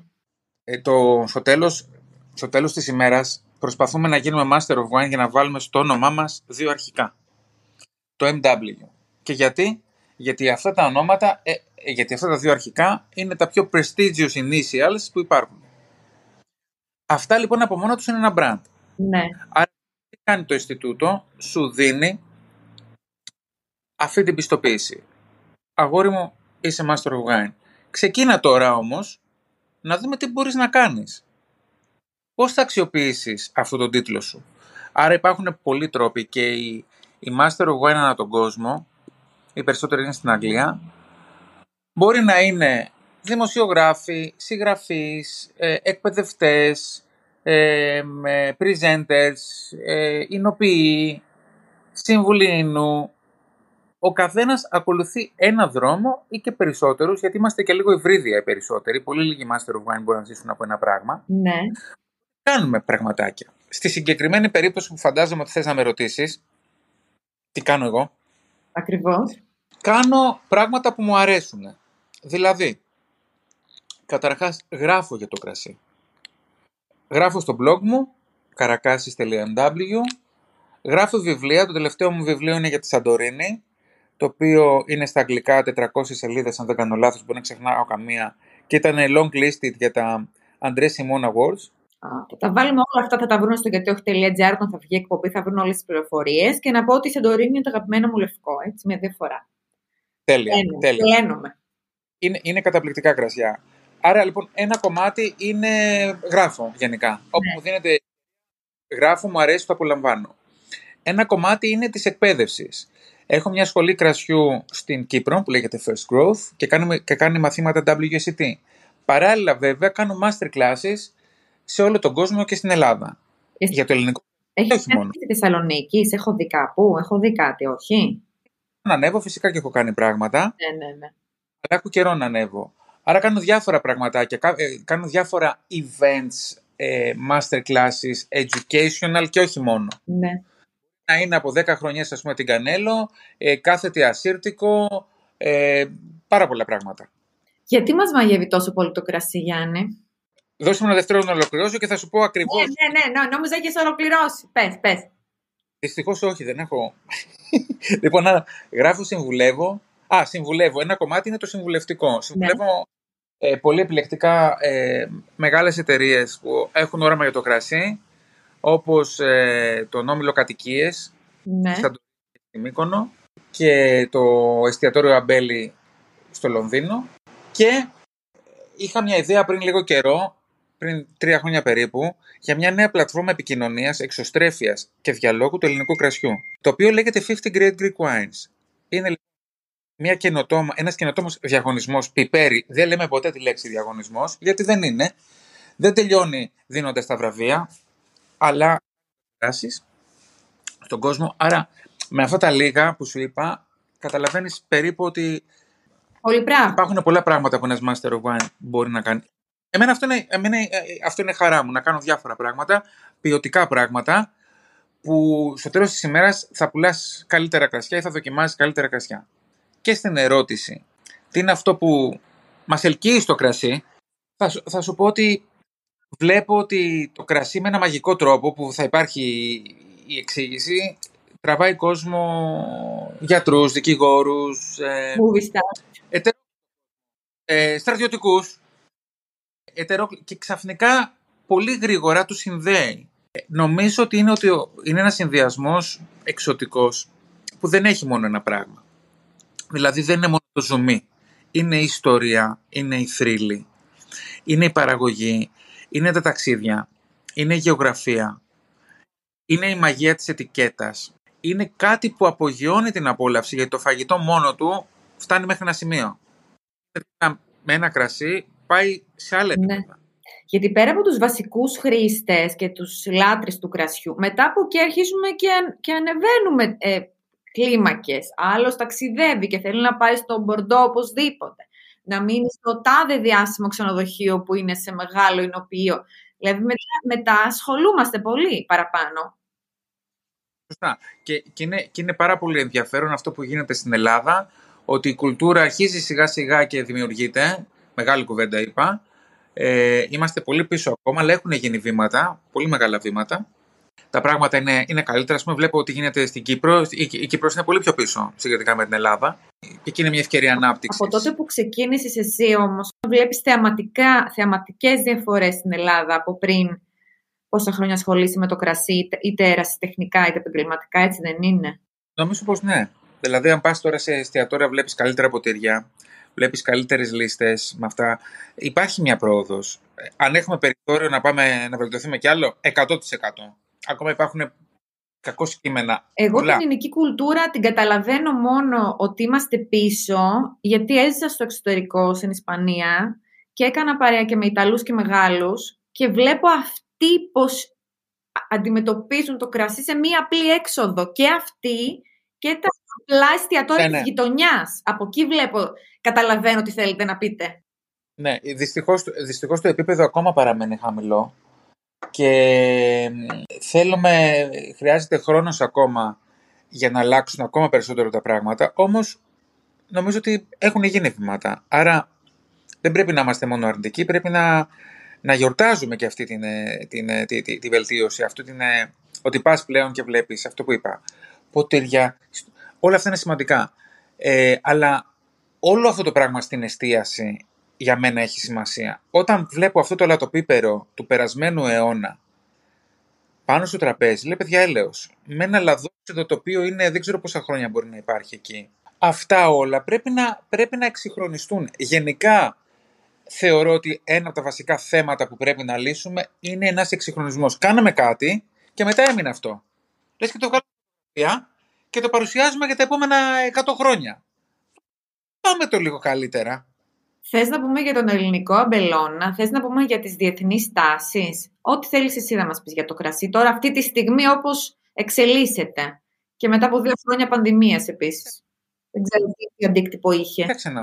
Στο τέλος της ημέρας προσπαθούμε να γίνουμε Master of Wine για να βάλουμε στο όνομά μας 2 αρχικά. Το MW. Και γιατί? Γιατί αυτά τα ονόματα, γιατί αυτά τα 2 αρχικά είναι τα πιο prestigious initials που υπάρχουν. Αυτά λοιπόν από μόνα τους είναι ένα brand. Ναι. Άρα τι κάνει το Ινστιτούτο? Σου δίνει αυτή την πιστοποίηση. Αγόρι μου, είσαι Master of Wine. Ξεκίνα τώρα όμως να δούμε τι μπορείς να κάνεις. Πώς θα αξιοποιήσεις αυτόν τον τίτλο σου? Άρα υπάρχουν πολλοί τρόποι και οι Master of Wine ανά τον κόσμο, οι περισσότεροι είναι στην Αγγλία, μπορεί να είναι δημοσιογράφοι, συγγραφείς, εκπαιδευτές, presenters, εινοποιοί, σύμβουλοι ίνου. Ο καθένας ακολουθεί ένα δρόμο ή και περισσότερους, γιατί είμαστε και λίγο υβρίδια οι περισσότεροι. Πολύ λίγοι Master of Wine μπορούν να ζήσουν από ένα πράγμα. Ναι. Κάνουμε πραγματάκια. Στη συγκεκριμένη περίπτωση που φαντάζομαι ότι θες να με ρωτήσεις, τι κάνω εγώ? Ακριβώς. Κάνω πράγματα που μου αρέσουν. Δηλαδή, καταρχάς γράφω για το κρασί. Γράφω στο blog μου, karakasis.mw. Γράφω βιβλία. Το τελευταίο μου βιβλίο είναι για τη Σαντορίνη, το οποίο είναι στα αγγλικά 400 σελίδες, αν δεν κάνω λάθος, μπορεί να ξεχνάω καμία, και ήταν long listed για τα André Simon Awards. Θα τα βάλουμε όλα αυτά, θα τα βρουν στο γιατιόχι.gr όταν θα βγει εκπομπή, θα βρουν όλες τις πληροφορίες, και να πω ότι η Σαντορίνη είναι το αγαπημένο μου λευκό, έτσι, με διαφορά. Τέλεια. Είναι καταπληκτικά κρασιά. Άρα λοιπόν ένα κομμάτι είναι γράφω γενικά. Ναι. Όπου μου δίνεται γράφω, μου αρέσει, το απολαμβάνω. Ένα κομμάτι είναι της εκπαίδευσης. Έχω μια σχολή κρασιού στην Κύπρο που λέγεται First Growth και κάνει μαθήματα WSET. Παράλληλα βέβαια κάνω master classes σε όλο τον κόσμο και στην Ελλάδα. Για το ελληνικό. Έχεις κάνει στη Θεσσαλονίκη, έχω δει κάπου, έχω δει κάτι, όχι? Να ανέβω, φυσικά και έχω κάνει πράγματα. Ναι. Αλλά έχω καιρό να ανέβω. Άρα κάνω διάφορα πραγματάκια, κάνω διάφορα events, master classes, educational και όχι μόνο. Ναι. Να είναι από 10 χρονιές, ας πούμε, την Κανέλο, κάθετη ασύρτικο, πάρα πολλά πράγματα. Γιατί μας μαγεύει τόσο πολύ το κρασί, Γιάννη? Δώσε μου ένα δεύτερο να ολοκληρώσω και θα σου πω ακριβώς. Ναι, νόμιζα έχεις ολοκληρώσει. Πες. Δυστυχώς όχι, δεν έχω. Λοιπόν, γράφω, συμβουλεύω. Συμβουλεύω. Ένα κομμάτι είναι το συμβουλευτικό. Συμβουλεύω πολύ επιλεκτικά μεγάλες εταιρείες που έχουν όραμα για το κρασί, όπως τον Όμιλο Κατοικίες, στη Μύκονο, και το εστιατόριο Αμπέλη στο Λονδίνο. Και είχα μια ιδέα πριν λίγο καιρό, πριν 3 χρόνια περίπου, για μια νέα πλατφόρμα επικοινωνίας, εξωστρέφειας και διαλόγου του ελληνικού κρασιού, το οποίο λέγεται 50 Great Greek Wines. Είναι ένας καινοτόμος διαγωνισμός πιπέρι, δεν λέμε ποτέ τη λέξη διαγωνισμός, γιατί δεν είναι. Δεν τελειώνει δίνοντας τα βραβεία, αλλά δράσεις στον κόσμο. Άρα, με αυτά τα λίγα που σου είπα, καταλαβαίνεις περίπου ότι υπάρχουν πολλά πράγματα που ένας Master of Wine μπορεί να κάνει. Αυτό είναι χαρά μου, να κάνω διάφορα πράγματα, ποιοτικά πράγματα, που στο τέλος της ημέρας θα πουλάς καλύτερα κρασιά ή θα δοκιμάζεις καλύτερα κρασιά. Και στην ερώτηση, τι είναι αυτό που μας ελκύει στο κρασί, θα σου πω ότι βλέπω ότι το κρασί με ένα μαγικό τρόπο, που θα υπάρχει η εξήγηση, τραβάει κόσμο, γιατρούς, δικηγόρους, στρατιωτικούς, και ξαφνικά πολύ γρήγορα τους συνδέει. Νομίζω ότι είναι ένας συνδυασμός εξωτικός που δεν έχει μόνο ένα πράγμα. Δηλαδή δεν είναι μόνο το ζουμί. Είναι η ιστορία, είναι η θρύλη, είναι η παραγωγή, είναι τα ταξίδια, είναι η γεωγραφία, είναι η μαγεία της ετικέτας. Είναι κάτι που απογειώνει την απόλαυση, γιατί το φαγητό μόνο του φτάνει μέχρι ένα σημείο. Με ένα κρασί πάει σε άλλα επίπεδα. Γιατί πέρα από τους βασικούς χρήστες και τους λάτρεις του κρασιού, μετά από εκεί αρχίζουμε και ανεβαίνουμε κλίμακες. Άλλος ταξιδεύει και θέλει να πάει στο Μπορντό οπωσδήποτε. Να μείνει στο τάδε διάσημο ξενοδοχείο που είναι σε μεγάλο εινοποιείο. Δηλαδή μετά ασχολούμαστε πολύ παραπάνω. Σωστά. Και είναι πάρα πολύ ενδιαφέρον αυτό που γίνεται στην Ελλάδα, ότι η κουλτούρα αρχίζει σιγά σιγά και δημιουργείται. Μεγάλη κουβέντα είπα. Είμαστε πολύ πίσω ακόμα, αλλά έχουν γίνει βήματα, πολύ μεγάλα βήματα. Τα πράγματα είναι καλύτερα. Ας πούμε, βλέπω ότι γίνεται στην Κύπρο. Η Κύπρος είναι πολύ πιο πίσω συγκριτικά με την Ελλάδα. Και εκεί είναι μια ευκαιρία ανάπτυξης. Από τότε που ξεκίνησες εσύ όμως, βλέπεις θεαματικές διαφορές στην Ελλάδα από πριν πόσα χρόνια ασχολείσαι με το κρασί, είτε ερασιτεχνικά είτε επαγγελματικά, έτσι δεν είναι? Νομίζω πως ναι. Δηλαδή, αν πας τώρα σε εστιατόρια, βλέπεις καλύτερα ποτήρια, βλέπεις καλύτερες λίστες με αυτά. Υπάρχει μια πρόοδος. Αν έχουμε περιθώριο να πάμε να βελτιωθούμε κι άλλο, 100%. Ακόμα υπάρχουν κακό κείμενα. Εγώ την ελληνική κουλτούρα την καταλαβαίνω μόνο ότι είμαστε πίσω, γιατί έζησα στο εξωτερικό, στην Ισπανία, και έκανα παρέα και με Ιταλούς και Μεγάλους και βλέπω αυτοί πώς αντιμετωπίζουν το κρασί σε μία απλή έξοδο. Και αυτοί και τα απλά εστιατόρια της γειτονιάς. Από εκεί καταλαβαίνω τι θέλετε να πείτε. Ναι, δυστυχώς το επίπεδο ακόμα παραμένει χαμηλό. Και χρειάζεται χρόνος ακόμα για να αλλάξουν ακόμα περισσότερο τα πράγματα, όμως νομίζω ότι έχουν γίνει βήματα. Άρα δεν πρέπει να είμαστε μόνο αρνητικοί, πρέπει να γιορτάζουμε και αυτή τη βελτίωση, ότι πας πλέον και βλέπεις αυτό που είπα, ποτήρια, όλα αυτά είναι σημαντικά. Αλλά όλο αυτό το πράγμα στην εστίαση για μένα έχει σημασία. Όταν βλέπω αυτό το λατοπίπερο του περασμένου αιώνα πάνω στο τραπέζι, λέει παιδιά έλεος, με ένα λαδόξιδο το οποίο είναι δεν ξέρω πόσα χρόνια μπορεί να υπάρχει εκεί. Αυτά όλα πρέπει να εξυγχρονιστούν. Γενικά θεωρώ ότι ένα από τα βασικά θέματα που πρέπει να λύσουμε είναι ένας εξυγχρονισμός. Κάναμε κάτι και μετά έμεινε αυτό. Λες και το βγάλουμε και το παρουσιάζουμε για τα επόμενα 100 χρόνια. Πάμε το λίγο καλύτερα. Θες να πούμε για τον ελληνικό αμπελώνα, θες να πούμε για τις διεθνείς τάσεις, ό,τι θέλεις εσύ να μας πεις για το κρασί. Τώρα αυτή τη στιγμή όπως εξελίσσεται και μετά από 2 χρόνια πανδημίας επίσης. Δεν ξέρω τι αντίκτυπο είχε.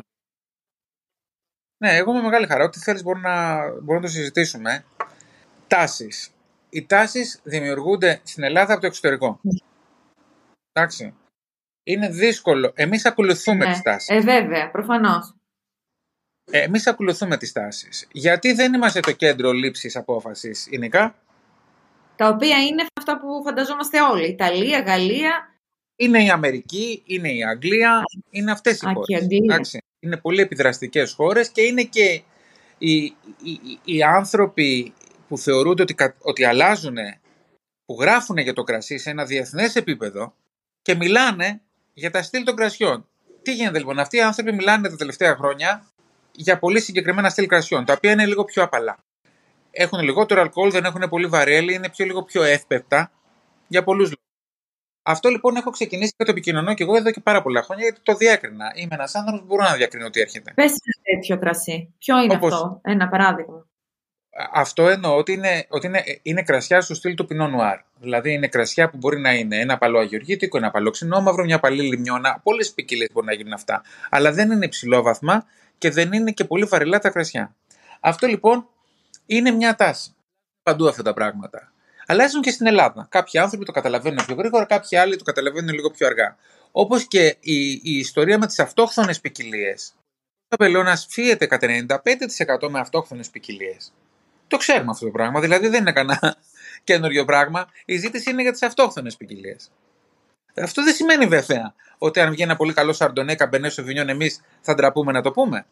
Ναι, εγώ με μεγάλη χαρά. Ό,τι θέλεις μπορούμε να το συζητήσουμε. Τάσεις. Οι τάσεις δημιουργούνται στην Ελλάδα από το εξωτερικό. Εντάξει. Είναι δύσκολο. Εμείς ακολουθούμε τις τάσεις. Βέβαια, προφανώς. Εμείς ακολουθούμε τις τάσεις. Γιατί δεν είμαστε το κέντρο λήψης απόφασης, Ινικά? Τα οποία είναι αυτά που φανταζόμαστε όλοι. Ιταλία, Γαλλία. Είναι η Αμερική, είναι η Αγγλία, είναι αυτές οι χώρες. Είναι πολύ επιδραστικές χώρες και είναι και οι άνθρωποι που θεωρούνται ότι αλλάζουν, που γράφουν για το κρασί σε ένα διεθνές επίπεδο και μιλάνε για τα στυλ των κρασιών. Τι γίνεται λοιπόν? Αυτοί οι άνθρωποι μιλάνε τα τελευταία χρόνια για πολύ συγκεκριμένα στυλ κρασιών, τα οποία είναι λίγο πιο απαλά. Έχουν λιγότερο αλκοόλ, δεν έχουν πολύ βαρέλι, είναι λίγο πιο εύπεπτα για πολλούς λόγους. Αυτό λοιπόν έχω ξεκινήσει και το επικοινωνώ και εγώ εδώ και πάρα πολλά χρόνια, γιατί το διέκρινα. Είμαι ένας άνθρωπος που μπορώ να διακρίνω τι έρχεται. Πες ένα τέτοιο κρασί. Ποιο είναι αυτό, ένα παράδειγμα? Αυτό εννοώ ότι είναι κρασιά στο στυλ του Pinot Noir. Δηλαδή είναι κρασιά που μπορεί να είναι ένα παλαιό αγιοργήτικο, ένα παλαιό ξινόμαυρο, μια παλαιή λιμιώνα. Πολλές ποικιλίες μπορεί να γίνουν αυτά. Αλλά δεν είναι υψηλόβαθμα και δεν είναι και πολύ βαρυλά τα κρασιά. Αυτό λοιπόν είναι μια τάση. Παντού αυτά τα πράγματα. Αλλάζουν και στην Ελλάδα. Κάποιοι άνθρωποι το καταλαβαίνουν πιο γρήγορα, κάποιοι άλλοι το καταλαβαίνουν λίγο πιο αργά. Όπως και η ιστορία με τις αυτόχθονες ποικιλίες. Το πελώνας φύεται κατά 95% με αυτόχθονες ποικιλίες. Το ξέρουμε αυτό το πράγμα, δηλαδή δεν είναι κανένα καινούριο πράγμα. Η ζήτηση είναι για τις αυτόχθονες ποικιλίες. Αυτό δεν σημαίνει βέβαια ότι αν βγει ένα πολύ καλό σαρντονέ, καμπερνέ, σοβινιόν, εμείς θα ντραπούμε να το πούμε.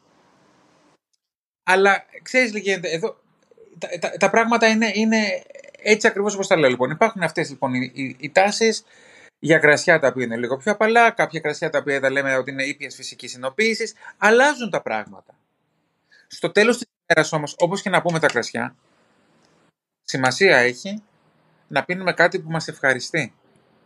Αλλά ξέρεις, λέγεται, εδώ τα πράγματα είναι έτσι ακριβώς όπως τα λέω. Λοιπόν, υπάρχουν αυτές λοιπόν οι τάσεις για κρασιά τα οποία είναι λίγο πιο απαλά, κάποια κρασιά τα οποία τα λέμε ότι είναι ήπιας φυσικής συνοποίησης. Αλλάζουν τα πράγματα. Στο τέλος της ημέρας όμως, όπως και να πούμε τα κρασιά, σημασία έχει να πίνουμε κάτι που μας ευχαριστεί.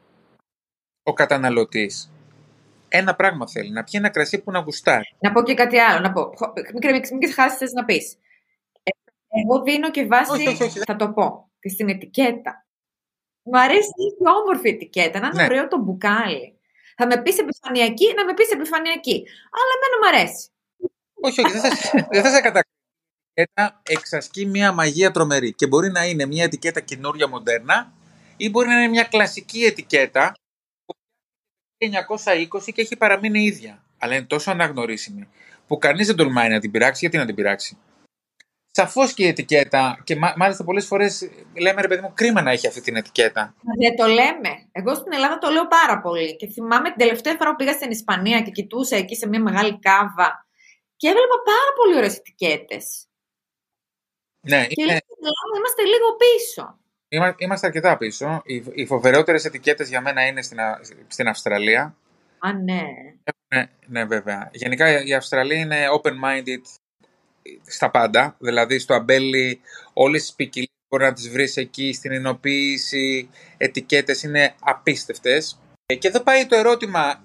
Ο καταναλωτής ένα πράγμα θέλει, να πιει ένα κρασί που να γουστάρει. Να πω και κάτι άλλο. Μην ξεχάσεις να πεις. Εγώ δίνω και βάση, όχι. θα το πω, και στην ετικέτα. Μου αρέσει η όμορφη ετικέτα, να είναι ωραίο το μπουκάλι. Θα με πεις επιφανειακή, να με πεις επιφανειακή. Αλλά εμένα μου αρέσει. Όχι, δεν θα σε κατακρίνω. Η ετικέτα εξασκεί μια μαγεία τρομερή. Και μπορεί να είναι μια ετικέτα καινούρια μοντέρνα ή μπορεί να είναι μια κλασική ετικέτα που είναι 1920 και έχει παραμείνει ίδια. Αλλά είναι τόσο αναγνωρίσιμη που κανείς δεν τολμάει να την πειράξει. Γιατί να την πειράξει? Σαφώς και η ετικέτα, και μάλιστα πολλές φορές λέμε, ρε παιδί μου, κρίμα να έχει αυτή την ετικέτα. Δεν το λέμε. Εγώ στην Ελλάδα το λέω πάρα πολύ. Και θυμάμαι την τελευταία φορά που πήγα στην Ισπανία και κοιτούσα εκεί σε μια μεγάλη κάβα και έβλεπα πάρα πολύ ωραίες ετικέτες. Ναι, και στην Ελλάδα είμαστε λίγο πίσω. Είμαστε αρκετά πίσω. Οι φοβερότερες ετικέτες για μένα είναι στην Αυστραλία. Α, ναι. Ναι, βέβαια. Γενικά η Αυστραλία είναι open-minded στα πάντα. Δηλαδή στο αμπέλι όλες τις ποικιλίες μπορεί να τις βρεις εκεί, στην εινοποίηση, ετικέτες είναι απίστευτες. Και εδώ πάει το ερώτημα,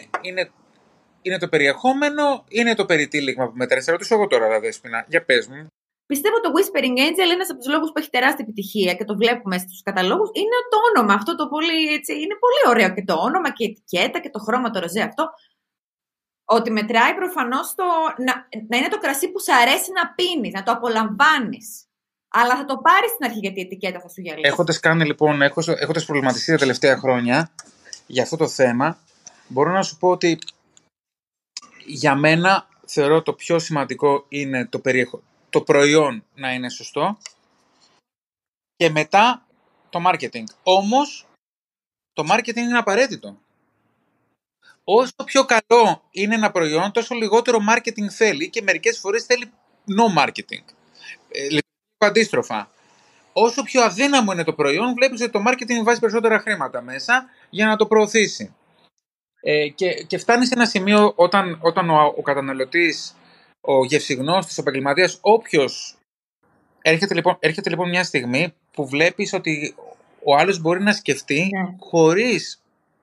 είναι το περιεχόμενο, είναι το περιτύλιγμα που μετράει? Σε ρωτήσω εγώ τώρα, Δέσποινα, για πες μου. Πιστεύω το Whispering Angel, ένας από τους λόγους που έχει τεράστια επιτυχία και το βλέπουμε στους καταλόγους, είναι το όνομα. Αυτό το πολύ, έτσι, είναι πολύ ωραίο και το όνομα και η ετικέτα και το χρώμα το ροζέ αυτό. Ότι μετράει προφανώς να είναι το κρασί που σου αρέσει να πίνεις, να το απολαμβάνεις. Αλλά θα το πάρεις στην αρχή γιατί η ετικέτα θα σου γυαλίσει. Έχοντας προβληματιστεί τα τελευταία χρόνια για αυτό το θέμα, μπορώ να σου πω ότι για μένα θεωρώ το πιο σημαντικό είναι το προϊόν να είναι σωστό και μετά το marketing. Όμως το marketing είναι απαραίτητο. Όσο πιο καλό είναι ένα προϊόν, τόσο λιγότερο marketing θέλει και μερικές φορές θέλει no marketing. Αντίστροφα. Όσο πιο αδύναμο είναι το προϊόν, βλέπεις ότι το marketing βάζει περισσότερα χρήματα μέσα για να το προωθήσει. Και φτάνει σε ένα σημείο όταν ο καταναλωτής, ο γευσιγνώστης, ο επαγγελματίας, όποιος έρχεται λοιπόν μια στιγμή που βλέπεις ότι ο άλλος μπορεί να σκεφτεί χωρίς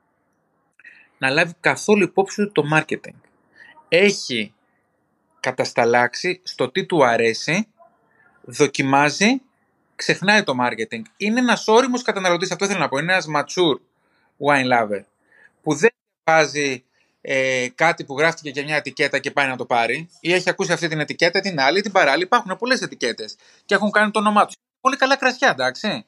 να λάβει καθόλου υπόψη του το marketing. Έχει κατασταλάξει στο τι του αρέσει, δοκιμάζει, ξεχνάει το marketing. Είναι ένας όριμος καταναλωτής, αυτό θέλω να πω. Είναι ένας mature wine lover που δεν βάζει κάτι που γράφτηκε για μια ετικέτα και πάει να το πάρει, ή έχει ακούσει αυτή την ετικέτα, την άλλη, την παράλληλη. Υπάρχουν πολλές ετικέτες και έχουν κάνει το όνομά τους. Πολύ καλά κρασιά, εντάξει.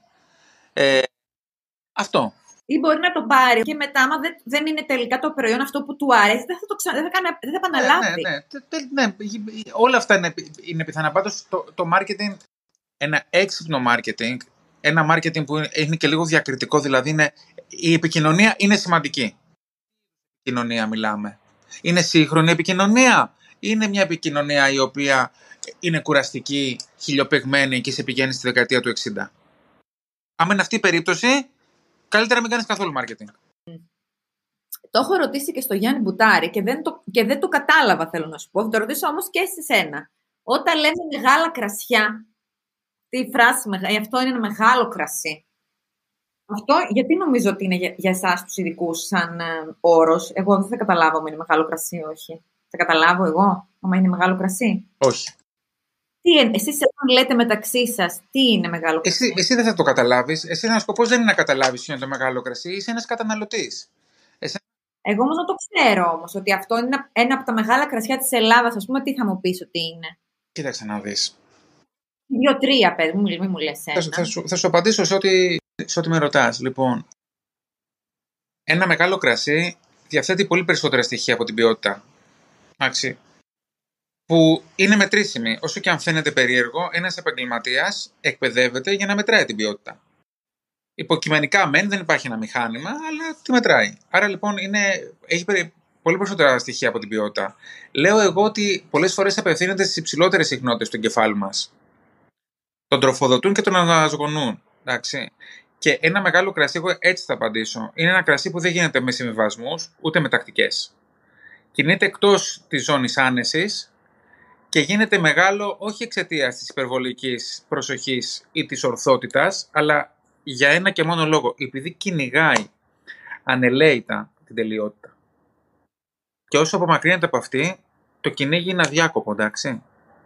Αυτό. Ή μπορεί να το πάρει και μετά, άμα δεν είναι τελικά το προϊόν αυτό που του άρεσε, δεν θα επαναλάβει. Ναι. Όλα αυτά είναι πιθανά. Πάντως το marketing, ένα έξυπνο marketing, ένα marketing που είναι και λίγο διακριτικό, δηλαδή η επικοινωνία είναι σημαντική. Επικοινωνία μιλάμε. Είναι σύγχρονη επικοινωνία. Είναι μια επικοινωνία η οποία είναι κουραστική, χιλιοπεγμένη και σε πηγαίνει στη δεκαετία του 60. Αν είναι αυτή η περίπτωση, καλύτερα μην κάνεις καθόλου marketing. Το έχω ρωτήσει και στο Γιάννη Μπουτάρη και δεν το κατάλαβα, θέλω να σου πω. Θα το ρωτήσω όμως και σε σένα. Όταν λέμε μεγάλα κρασιά, τι φράση, αυτό είναι ένα μεγάλο κρασί. Αυτό γιατί νομίζω ότι είναι για εσάς τους ειδικούς σαν όρος? Εγώ δεν θα καταλάβω αν είναι μεγάλο κρασί ή όχι. Θα καταλάβω εγώ, άμα είναι μεγάλο κρασί? Όχι. Εσείς όταν λέτε μεταξύ σας, τι είναι μεγάλο κρασί? Εσύ δεν θα το καταλάβεις. Εσύ ένα σκοπός δεν είναι να καταλάβεις τι είναι το μεγάλο κρασί. Είσαι ένας καταναλωτής. Εγώ όμως να το ξέρω όμως, ότι αυτό είναι ένα από τα μεγάλα κρασιά της Ελλάδας, ας πούμε, τι θα μου πεις ότι είναι? Κοίταξε να δεις. 2-3 πες, μην μου λες ένα. Θα σου απαντήσω σε ό,τι με ρωτάς. Λοιπόν, ένα μεγάλο κρασί διαθέτει πολύ περισσότερα στοιχεία από την ποιότητα. Εντάξει. Που είναι μετρήσιμη. Όσο και αν φαίνεται περίεργο, ένας επαγγελματίας εκπαιδεύεται για να μετράει την ποιότητα. Υποκειμενικά δεν υπάρχει ένα μηχάνημα, αλλά τη μετράει. Άρα λοιπόν έχει πολύ περισσότερα στοιχεία από την ποιότητα. Λέω εγώ ότι πολλές φορές απευθύνεται στις υψηλότερες συχνότητες του εγκεφάλου μας. Τον τροφοδοτούν και τον αναζωογονούν. Εντάξει. Και ένα μεγάλο κρασί, εγώ έτσι θα απαντήσω, είναι ένα κρασί που δεν γίνεται με συμβιβασμούς ούτε με τακτικές. Κινείται εκτός της ζώνης άνεσης και γίνεται μεγάλο όχι εξαιτίας της υπερβολικής προσοχής ή της ορθότητας, αλλά για ένα και μόνο λόγο, επειδή κυνηγάει ανελαίητα την τελειότητα. Και όσο απομακρύνεται από αυτή, το κυνήγι είναι αδιάκοπο, εντάξει.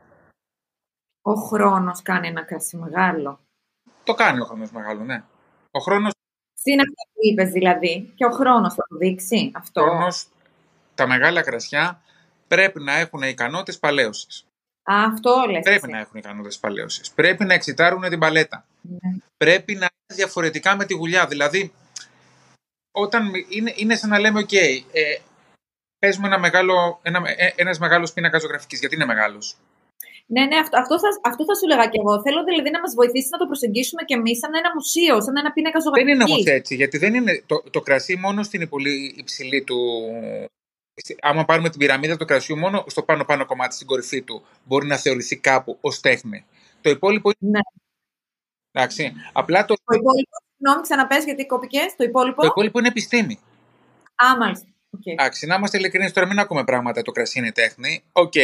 Ο χρόνος κάνει ένα κρασί μεγάλο. Το κάνει ο χρόνος μεγάλο, ναι. Ο χρόνος... Είναι αυτό που είπες δηλαδή. Και ο χρόνος θα το δείξει αυτό. Ο χρόνος, τα μεγάλα κρασιά πρέπει να έχουν ικανότητες παλαίωσης. Αυτό λες. Πρέπει να έχουν ικανότητες παλαίωσης. Πρέπει να εξητάρουν την παλέτα. Ναι. Πρέπει να είναι διαφορετικά με τη γουλιά. Δηλαδή, όταν είναι σαν να λέμε, παίζουμε ένας μεγάλος πίνακας ζωγραφικής. Γιατί είναι μεγάλος? Ναι, αυτό θα σου λέγα κι εγώ. Θέλω δηλαδή να μας βοηθήσει να το προσεγγίσουμε κι εμείς σαν ένα μουσείο, σαν ένα πίνακα ζωγραφικής. Δεν είναι όμως έτσι, γιατί δεν είναι το κρασί μόνο στην πολύ υψηλή του... Άμα πάρουμε την πυραμίδα του κρασιού, μόνο στο πάνω-πάνω κομμάτι, στην κορυφή του, μπορεί να θεωρηθεί κάπου ως τέχνη. Το υπόλοιπο είναι... Ναι. Εντάξει, απλά το υπόλοιπο, συγγνώμη, ξαναπες γιατί κόπηκες, το υπόλοιπο είναι επιστήμη. Μάλιστα. Okay. Εντάξει, να είμαστε ειλικρινείς, τώρα μην ακούμε πράγματα, το κρασί είναι τέχνη.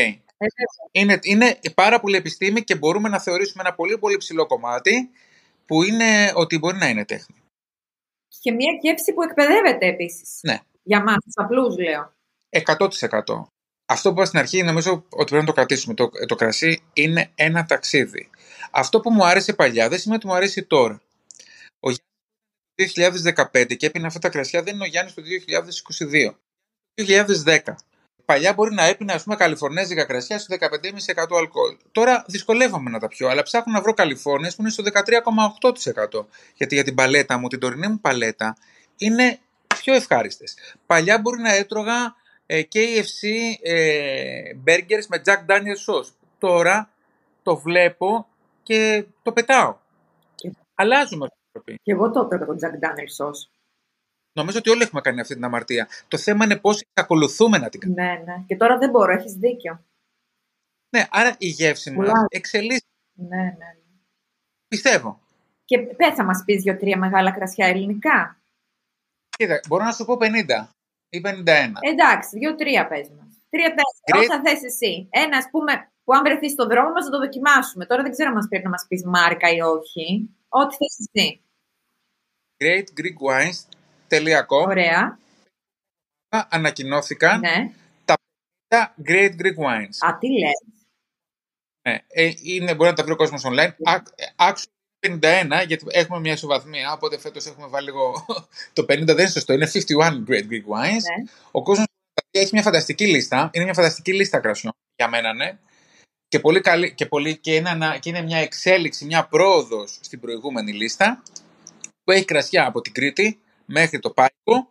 Είναι πάρα πολύ επιστήμη και μπορούμε να θεωρήσουμε ένα πολύ πολύ ψηλό κομμάτι που είναι ότι μπορεί να είναι τέχνη. Και μια γεύση που εκπαιδεύεται επίσης. Ναι. Για μας, τους απλούς λέω. 100%. Αυτό που είπα στην αρχή, νομίζω ότι πρέπει να το κρατήσουμε. Το κρασί είναι ένα ταξίδι. Αυτό που μου άρεσε παλιά δεν σημαίνει ότι μου αρέσει τώρα. Ο Γιάννης το 2015 και έπινε αυτά τα κρασιά δεν είναι ο Γιάννης το 2022. Το 2010. Παλιά μπορεί να έπινε, ας πούμε, καλιφορνέζικα κρασιά στο 15,5% αλκοόλ. Τώρα δυσκολεύομαι να τα πιω, αλλά ψάχνω να βρω Καλιφόρνιες που είναι στο 13,8%. Γιατί για την παλέτα μου, την τωρινή μου παλέτα, είναι πιο ευχάριστες. Παλιά μπορεί να έτρωγα KFC burgers με Jack Daniels sauce. Τώρα το βλέπω και το πετάω. Αλλάζουμε. Και εγώ το έπρεπε το Jack Daniels sauce. Νομίζω ότι όλοι έχουμε κάνει αυτή την αμαρτία. Το θέμα είναι πώς εξακολουθούμε να την κάνουμε. Ναι. Και τώρα δεν μπορώ, έχεις δίκιο. Ναι, άρα η γεύση μας εξελίσσεται. Ναι. Πιστεύω. Και θα μας πεις 2-3 μεγάλα κρασιά ελληνικά. Κοίτα, μπορώ να σου πω 50 ή 51. Εντάξει, 2-3 πες μας. 3-4, όσα θες εσύ. Ένα, ας πούμε, που αν βρεθεί στον δρόμο μας να το δοκιμάσουμε. Τώρα δεν ξέρω αν πρέπει να μας πεις μάρκα ή όχι. Ό,τι θες εσύ. GreatGreekWines.com. Ωραία. Ανακοινώθηκαν τα 50 Great Greek Wines. Τι λες. Ναι, μπορεί να τα βρει ο κόσμος online. Άξιο 51, γιατί έχουμε μια ισοβαθμία, οπότε φέτος έχουμε βάλει λίγο το 50, δεν είναι σωστό, είναι 51 Great Greek Wines. Ναι. Ο κόσμος έχει μια φανταστική λίστα, είναι μια φανταστική λίστα κρασιών για μένα, ναι. Και πολύ καλή, και είναι μια εξέλιξη, μια πρόοδος στην προηγούμενη λίστα, που έχει κρασιά από την Κρήτη μέχρι το Πάικο,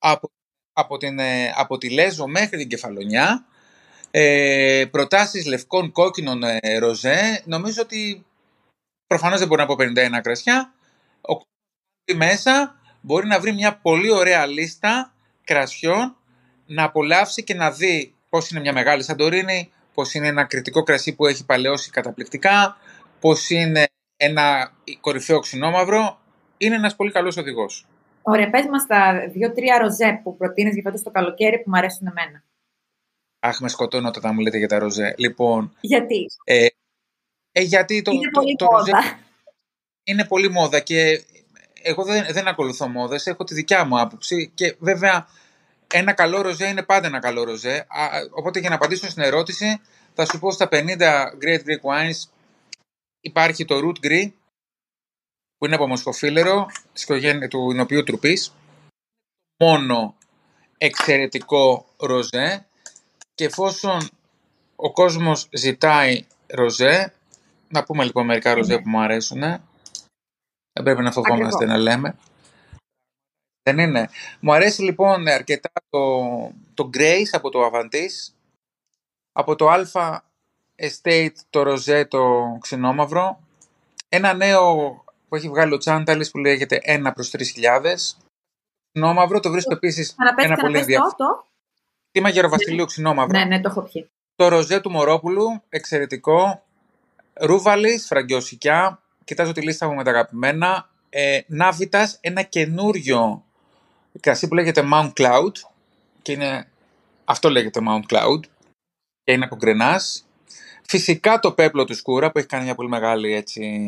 από τη Λέσβο μέχρι την Κεφαλονιά, προτάσεις λευκών, κόκκινων, ροζέ. Νομίζω ότι προφανώς δεν μπορεί να πω 51 κρασιά. Ο μέσα μπορεί να βρει μια πολύ ωραία λίστα κρασιών, να απολαύσει και να δει πώς είναι μια μεγάλη Σαντορίνη, πώς είναι ένα κρητικό κρασί που έχει παλαιώσει καταπληκτικά, πώς είναι ένα κορυφαίο ξινόμαυρο. Είναι ένας πολύ καλός οδηγός. Ωραία, πες μας τα 2-3 ροζέ που προτείνεις για φέτος το καλοκαίρι που μου αρέσουν εμένα. Αχ, με σκοτώνω όταν μου λέτε για τα ροζέ. Λοιπόν, γιατί? Γιατί είναι πολύ μόδα. Ροζέ είναι πολύ μόδα και εγώ δεν ακολουθώ μόδες, έχω τη δικιά μου άποψη και βέβαια ένα καλό ροζέ είναι πάντα ένα καλό ροζέ. Οπότε για να απαντήσω στην ερώτηση, θα σου πω στα 50 Great Greek Wines υπάρχει το Root Gris, που είναι από μοσχοφύλαιρο, του εινοποιού τρουπής. Μόνο εξαιρετικό ροζέ, και εφόσον ο κόσμος ζητάει ροζέ, να πούμε λοιπόν μερικά ροζέ που μου αρέσουν. Δεν πρέπει να φοβόμαστε να λέμε. Δεν είναι. Μου αρέσει λοιπόν αρκετά το Grace από το Avantis, από το Alpha Estate το ροζέ το ξινόμαυρο, ένα νέο που έχει βγάλει ο Τσάνταλης που λέγεται 1/3000. Ξινόμαυρο το βρίσκω επίσης ένα πολύ ενδιαφέρον. Τίμα Γεροβασιλείου ξινόμαυρο. Ναι, το έχω πιει. Το ροζέ του Μορόπουλου, εξαιρετικό. Ρούβαλης, φραγκιοσικιά. Κοιτάζω τη λίστα μου με τα αγαπημένα. Νάβιτας, ένα καινούριο κρασί που λέγεται Mount Cloud. Και αυτό λέγεται Mount Cloud. Και είναι από Γκρενάς. Φυσικά το πέπλο του Σκούρα που έχει κάνει μια πολύ μεγάλη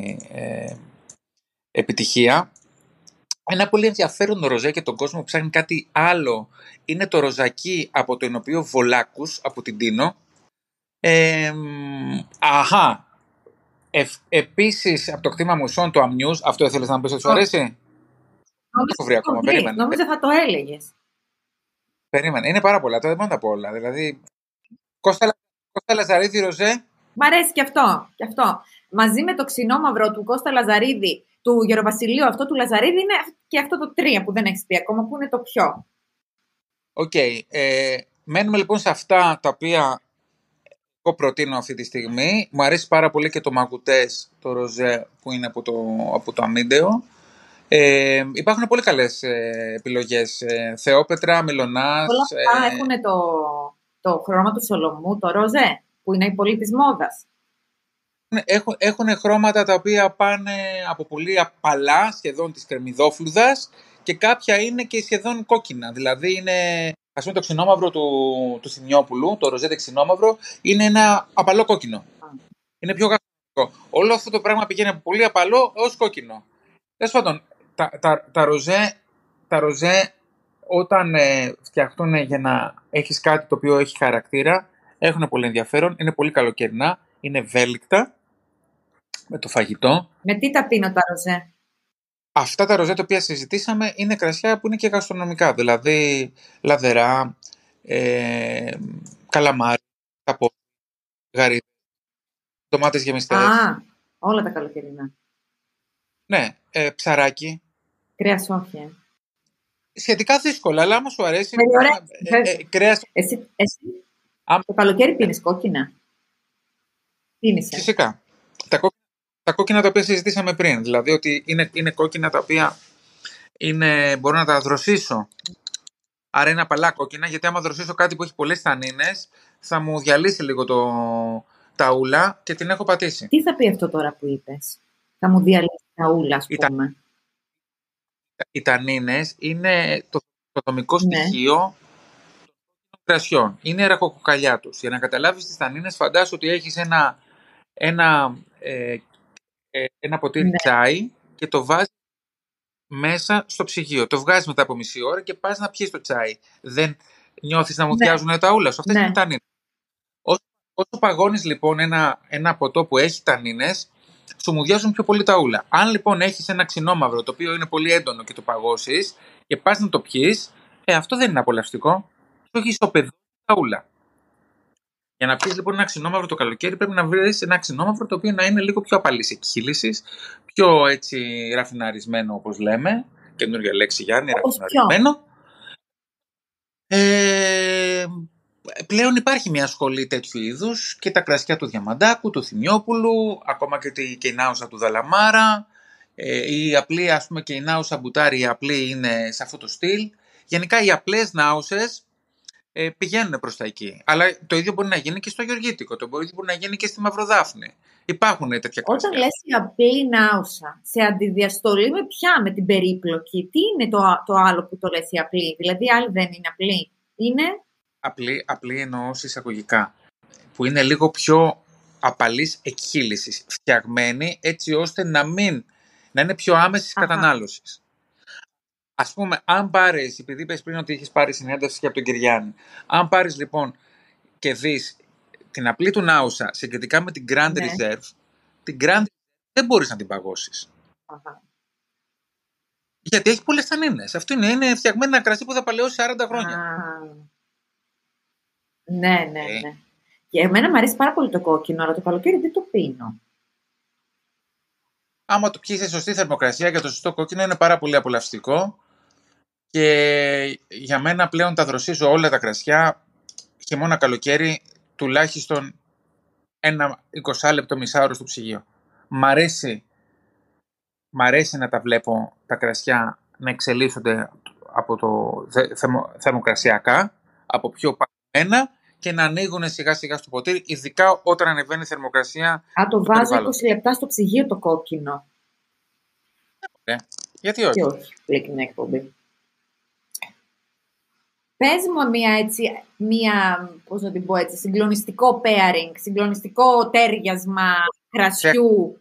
επιτυχία. Ένα πολύ ενδιαφέρον ροζέ και τον κόσμο που ψάχνει κάτι άλλο είναι το ροζακί από το εινοποιείο Βολάκους από την Τίνο. Επίσης από το κτήμα Μουσών το Αμνιούς. Αυτό ήθελες να μου πεις ότι σου αρέσει? Νόμιζα θα το έλεγες. Περίμενε. Είναι πάρα πολλά. Τώρα δεν μπορώ να τα πω όλα. Δηλαδή, Κώστα Λαζαρίδη ροζέ. Μ' αρέσει και αυτό. Μαζί με το ξινόμαυρο του Κώστα Λαζαρίδη, του Γεροβασιλείου, αυτό του Λαζαρίδη είναι και αυτό το 3 που δεν έχεις πει ακόμα, που είναι το πιο. Οκ. Μένουμε λοιπόν σε αυτά τα οποία εγώ προτείνω αυτή τη στιγμή. Μου αρέσει πάρα πολύ και το Μαγκουτές, το ροζέ που είναι από το Αμίντεο. Υπάρχουν πολύ καλές επιλογές. Θεόπετρα, Μιλονάς. Όλα αυτά έχουν το χρώμα του Σολομού, το ροζέ, που είναι η πολύ της μόδας. Έχουν χρώματα τα οποία πάνε από πολύ απαλά, σχεδόν της κρεμμυδόφλουδας, και κάποια είναι και σχεδόν κόκκινα. Δηλαδή είναι, ας πούμε, το ξινόμαυρο του Θημιόπουλου, το ροζέ ξινόμαυρο, είναι ένα απαλό κόκκινο. Είναι πιο γαστρικό. Όλο αυτό το πράγμα πηγαίνει από πολύ απαλό έως κόκκινο. Τέλος πάντων, τα ροζέ όταν φτιαχτούν για να έχεις κάτι το οποίο έχει χαρακτήρα, έχουν πολύ ενδιαφέρον, είναι πολύ καλοκαιρινά, είναι ευέλικτα με το φαγητό. Με τι τα πίνω τα ροζέ? Αυτά τα ροζέ τα οποία συζητήσαμε είναι κρασιά που είναι και γαστρονομικά, δηλαδή λαδερά, καλαμάρι, καπότι, γαρίδι, ντομάτες γεμιστές. Όλα τα καλοκαιρινά. Ναι, ψαράκι. Κρέας όχι. Σχετικά δύσκολα, αλλά άμα σου αρέσει. Κρέας. Εσύ το καλοκαίρι πίνεις κόκκινα? Πίνεις. Φυσικά. Τα κόκκινα τα οποία συζητήσαμε πριν. Δηλαδή ότι είναι κόκκινα τα οποία μπορώ να τα δροσίσω. Άρα είναι απαλά κόκκινα, γιατί άμα δροσίσω κάτι που έχει πολλές θανίνες, θα μου διαλύσει λίγο τα ούλα και την έχω πατήσει. Τι θα πει αυτό τώρα που είπες? Θα μου διαλύσει τα ούλα, ας πούμε. Οι τανίνες είναι το δομικό στοιχείο των κρασιών. Είναι η ραχοκοκαλιά τους. Για να καταλάβεις τις τανίνες, φαντάσου ότι έχεις ένα ποτήρι τσάι και το βάζεις μέσα στο ψυγείο. Το βγάζεις μετά από μισή ώρα και πας να πιεις το τσάι. Δεν νιώθεις να μουδιάζουν τα ούλα σου? Αυτές είναι οι τανίνες. Όσο παγώνεις λοιπόν ένα ποτό που έχει τανίνες, σου μουδιάζουν πιο πολύ τα ούλα. Αν λοιπόν έχεις ένα ξινόμαυρο το οποίο είναι πολύ έντονο και το παγώσεις και πας να το πιεις, αυτό δεν είναι απολαυστικό. Σου έχει ισοπεδώσει τα ούλα. Για να πιεις λοιπόν ένα ξινόμαυρο το καλοκαίρι, πρέπει να βρεις ένα ξινόμαυρο το οποίο να είναι λίγο πιο απαλής εκχύλησης, πιο έτσι ραφιναρισμένο όπως λέμε. Καινούργια λέξη, Γιάννη, ραφιναρισμένο. Πλέον υπάρχει μια σχολή τέτοιου είδους και τα κρασιά του Διαμαντάκου, του Θυμιόπουλου, ακόμα και η Νάουσα του Δαλαμάρα, η απλή, ας πούμε, και η Νάουσα Μπουτάρη, η απλή είναι σε αυτό το στυλ. Γενικά οι απλές Νάουσες πηγαίνουν προς τα εκεί. Αλλά το ίδιο μπορεί να γίνει και στο Γεωργίτικο, το ίδιο μπορεί να γίνει και στη Μαυροδάφνη. Υπάρχουν τέτοια κρασιά. Όταν λες η απλή Νάουσα, σε αντιδιαστολή με ποια, με την περίπλοκη? Τι είναι το άλλο που το λες η απλή? Δηλαδή άλλη δεν είναι απλή? Είναι... Απλή εννοώ εισαγωγικά, που είναι λίγο πιο απαλής εκχύλησης, φτιαγμένη έτσι ώστε να είναι πιο άμεσης κατανάλωσης. Ας πούμε, αν πάρεις, επειδή είπες πριν ότι έχεις πάρει συνέντευξη και από τον Κυριάννη, αν πάρεις λοιπόν και δεις την απλή του Νάουσα συγκριτικά με την Grand Ναι. Reserve, την Grand δεν μπορείς να την παγώσεις. Γιατί έχει πολλές τανίνες. Αυτό είναι φτιαγμένο ένα κρασί που θα παλαιώσει 40 χρόνια. Ναι. Και εμένα μου αρέσει πάρα πολύ το κόκκινο, αλλά το καλοκαίρι δεν το πίνω. Άμα το πιεις σε σωστή θερμοκρασία και το σωστό κόκκινο είναι πάρα πολύ απολαυστικό. Και για μένα πλέον τα δροσίζω όλα τα κρασιά χειμώνα καλοκαίρι τουλάχιστον ένα 20 λεπτό μισάωρο στο ψυγείο. Μ' αρέσει να τα βλέπω τα κρασιά να εξελίσσονται από το θερμοκρασιακά, από πιο παγμένα και να ανοίγουν σιγά σιγά στο ποτήρι, ειδικά όταν ανεβαίνει η θερμοκρασία. Το βάζω 20 λεπτά στο ψυγείο το κόκκινο. Γιατί όχι. Και όχι, λέει την εκπομπή. Πες μου πώς να την πω έτσι, συγκλονιστικό pairing, συγκλονιστικό τέριασμα κρασιού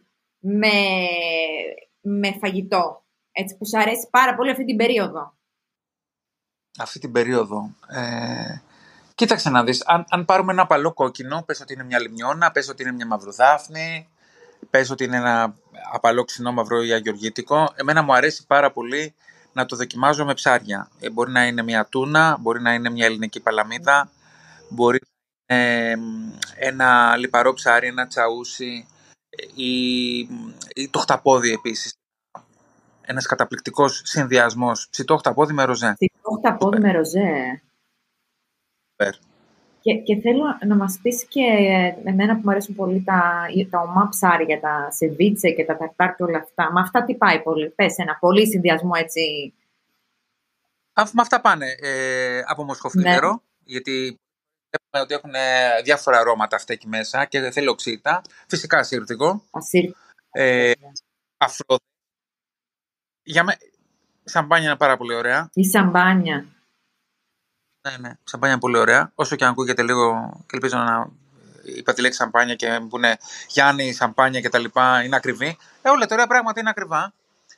με φαγητό. Έτσι που σου αρέσει πάρα πολύ αυτή την περίοδο. Αυτή την περίοδο. Κοίταξε να δεις, αν πάρουμε ένα απαλό κόκκινο, πες ότι είναι μια λιμνιώνα, πες ότι είναι μια μαυροδάφνη, πες ότι είναι ένα απαλό ξινό μαύρο ή αγιοργίτικο. Εμένα μου αρέσει πάρα πολύ να το δοκιμάζω με ψάρια. Μπορεί να είναι μια τούνα, μπορεί να είναι μια ελληνική παλαμίδα, μπορεί να είναι ένα λιπαρό ψάρι, ένα τσαούσι ή το χταπόδι επίσης. Ένας καταπληκτικός συνδυασμός. Ψητό χταπόδι με ροζέ. Ψητό χταπόδι με ροζέ. Και θέλω να μας πεις και εμένα που μου αρέσουν πολύ τα ομά ψάρια, τα σεβίτσε και τα ταρτάρ και όλα αυτά. Με αυτά τι πάει πολύ? Πες ένα πολύ συνδυασμό έτσι. Με αυτά πάνε από μοσχοφλίτερο, ναι. Γιατί βλέπουμε ότι έχουν διάφορα αρώματα αυτά εκεί μέσα και θέλει οξύτα. Φυσικά ασύρτικο. Αφρόδη. Για μένα, σαμπάνια είναι πάρα πολύ ωραία. Η σαμπάνια. Ναι, σαμπάνια είναι πολύ ωραία. Όσο και αν ακούγεται λίγο, και ελπίζω να είπα τη λέξη σαμπάνια και μου πούνε Γιάννη, σαμπάνια και τα λοιπά, είναι ακριβή. Όλα τα ωραία πράγματα είναι ακριβά.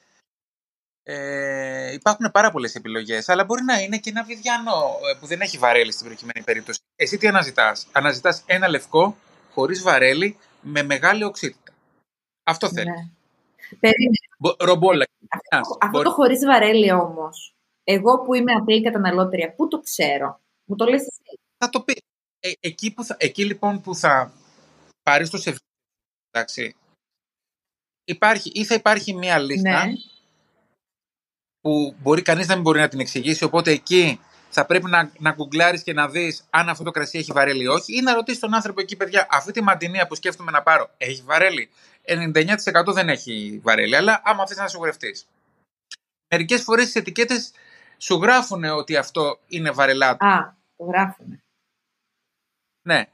Υπάρχουν πάρα πολλές επιλογές, αλλά μπορεί να είναι και ένα βιδιάνο που δεν έχει βαρέλι στην προκειμένη περίπτωση. Εσύ τι αναζητάς? Αναζητάς ένα λευκό, χωρίς βαρέλι, με μεγάλη οξύτητα. Αυτό θέλει. Ναι. Ρομπόλα. Αυτό το χωρίς βαρέλι όμως, εγώ που είμαι απλή καταναλώτρια, πού το ξέρω? Μου το λες εσύ? Θα το πει. Εκεί λοιπόν που θα πάρεις το σεβί, εντάξει, θα υπάρχει μία λίστα, ναι, που μπορεί κανείς να μην μπορεί να την εξηγήσει, οπότε εκεί θα πρέπει να γκουγκλάρεις και να δεις αν αυτό το κρασί έχει βαρέλι ή όχι, ή να ρωτήσεις τον άνθρωπο εκεί, παιδιά, αυτή τη μαντινία που σκέφτομαι να πάρω, έχει βαρέλι? 99% δεν έχει βαρέλι, αλλά άμα θες να σιγουρευτείς. Μερικές φορές τις ετικέτες σου γράφουν ότι αυτό είναι βαρελάτο. Το γράφουν. Ναι.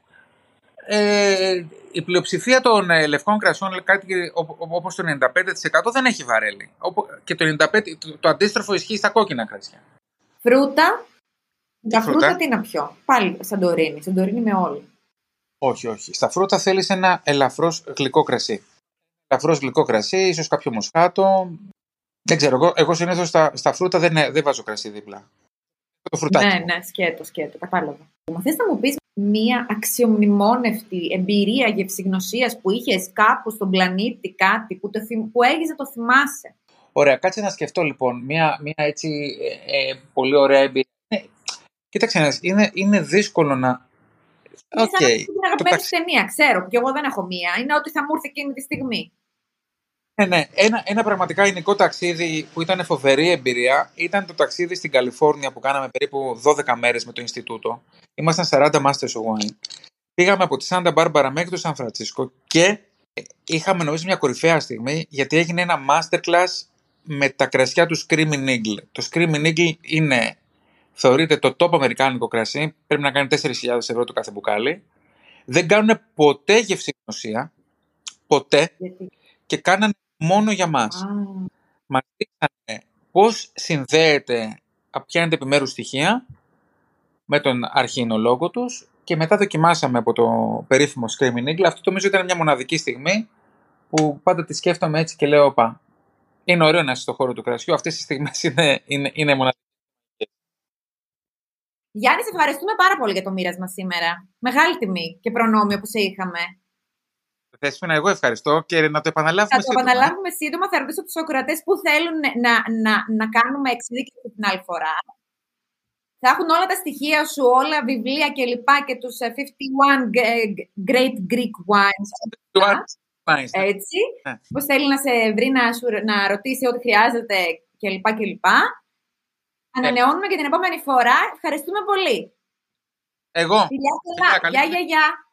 Η πλειοψηφία των λευκών κρασιών, κάτι όπως το 95% δεν έχει βαρέλι. Και το 95% το αντίστροφο ισχύει στα κόκκινα κρασιά. Φρούτα. Τα φρούτα τι να πιω? Πάλι Σαντορίνη με όλοι. Όχι. Στα φρούτα θέλεις ένα ελαφρώς γλυκό κρασί. Ελαφρώς γλυκό κρασί, ίσως κάποιο μοσχάτο. Δεν ξέρω, εγώ συνήθως στα φρούτα δεν βάζω κρασί δίπλα. Το φρουτάκι. Ναι, σκέτο, κατάλαβα. Θες να μου πεις μία αξιομνημόνευτη εμπειρία γευσηγνωσίας που είχες κάπου στον πλανήτη, κάτι που έχεις να το θυμάσαι? Ωραία, κάτσε να σκεφτώ λοιπόν. Μία έτσι πολύ ωραία εμπειρία. Κοίταξε, είναι δύσκολο να... Είναι σαν την αγαπημένη ταινία, ξέρω, και εγώ δεν έχω μία. Είναι ό,τι θα μου έρθει εκείνη τη στιγμή. Ναι. Ένα πραγματικά ελληνικό ταξίδι που ήταν φοβερή εμπειρία ήταν το ταξίδι στην Καλιφόρνια που κάναμε περίπου 12 μέρες με το Ινστιτούτο. Ήμασταν 40 Masters of Wine. Πήγαμε από τη Σάντα Μπάρμπαρα μέχρι το Σαν Φρανσίσκο και είχαμε νομίζω μια κορυφαία στιγμή, γιατί έγινε ένα masterclass με τα κρασιά του Screaming Eagle. Το Screaming Eagle θεωρείται το top αμερικάνικο κρασί. Πρέπει να κάνει 4.000 ευρώ το κάθε μπουκάλι. Δεν κάνουν ποτέ γευσηγνωσία. Ποτέ. Και κάνανε μόνο για μας. Μας δείξανε πώς συνδέεται, ποια είναι τα επιμέρους στοιχεία με τον αρχαιινολόγο τους, και μετά δοκιμάσαμε από το περίφημο Screaming Eagle. Αυτό νομίζω ήταν μια μοναδική στιγμή που πάντα τη σκέφτομαι έτσι και λέω, όπα, Είναι ωραίο να είσαι στον χώρο του κρασιού. Αυτές τις στιγμές είναι μοναδικές. Γιάννη, σε ευχαριστούμε πάρα πολύ για το μοίρασμα σήμερα. Μεγάλη τιμή και προνόμιο που σε είχαμε. Θέσποινα, εγώ ευχαριστώ και να το επαναλάβουμε σύντομα. Θα το επαναλάβουμε σύντομα. Θα ρωτήσω τους ακροατές που θέλουν να κάνουμε εξειδίκευση την άλλη φορά. Θα έχουν όλα τα στοιχεία σου, όλα βιβλία και λοιπά και τους 51 Great Greek Wines. Έτσι. Πώς θέλει να σε βρει, να ρωτήσει ό,τι χρειάζεται και λοιπά. Ανανεώνουμε και την επόμενη φορά. Ευχαριστούμε πολύ. Εγώ. Γεια.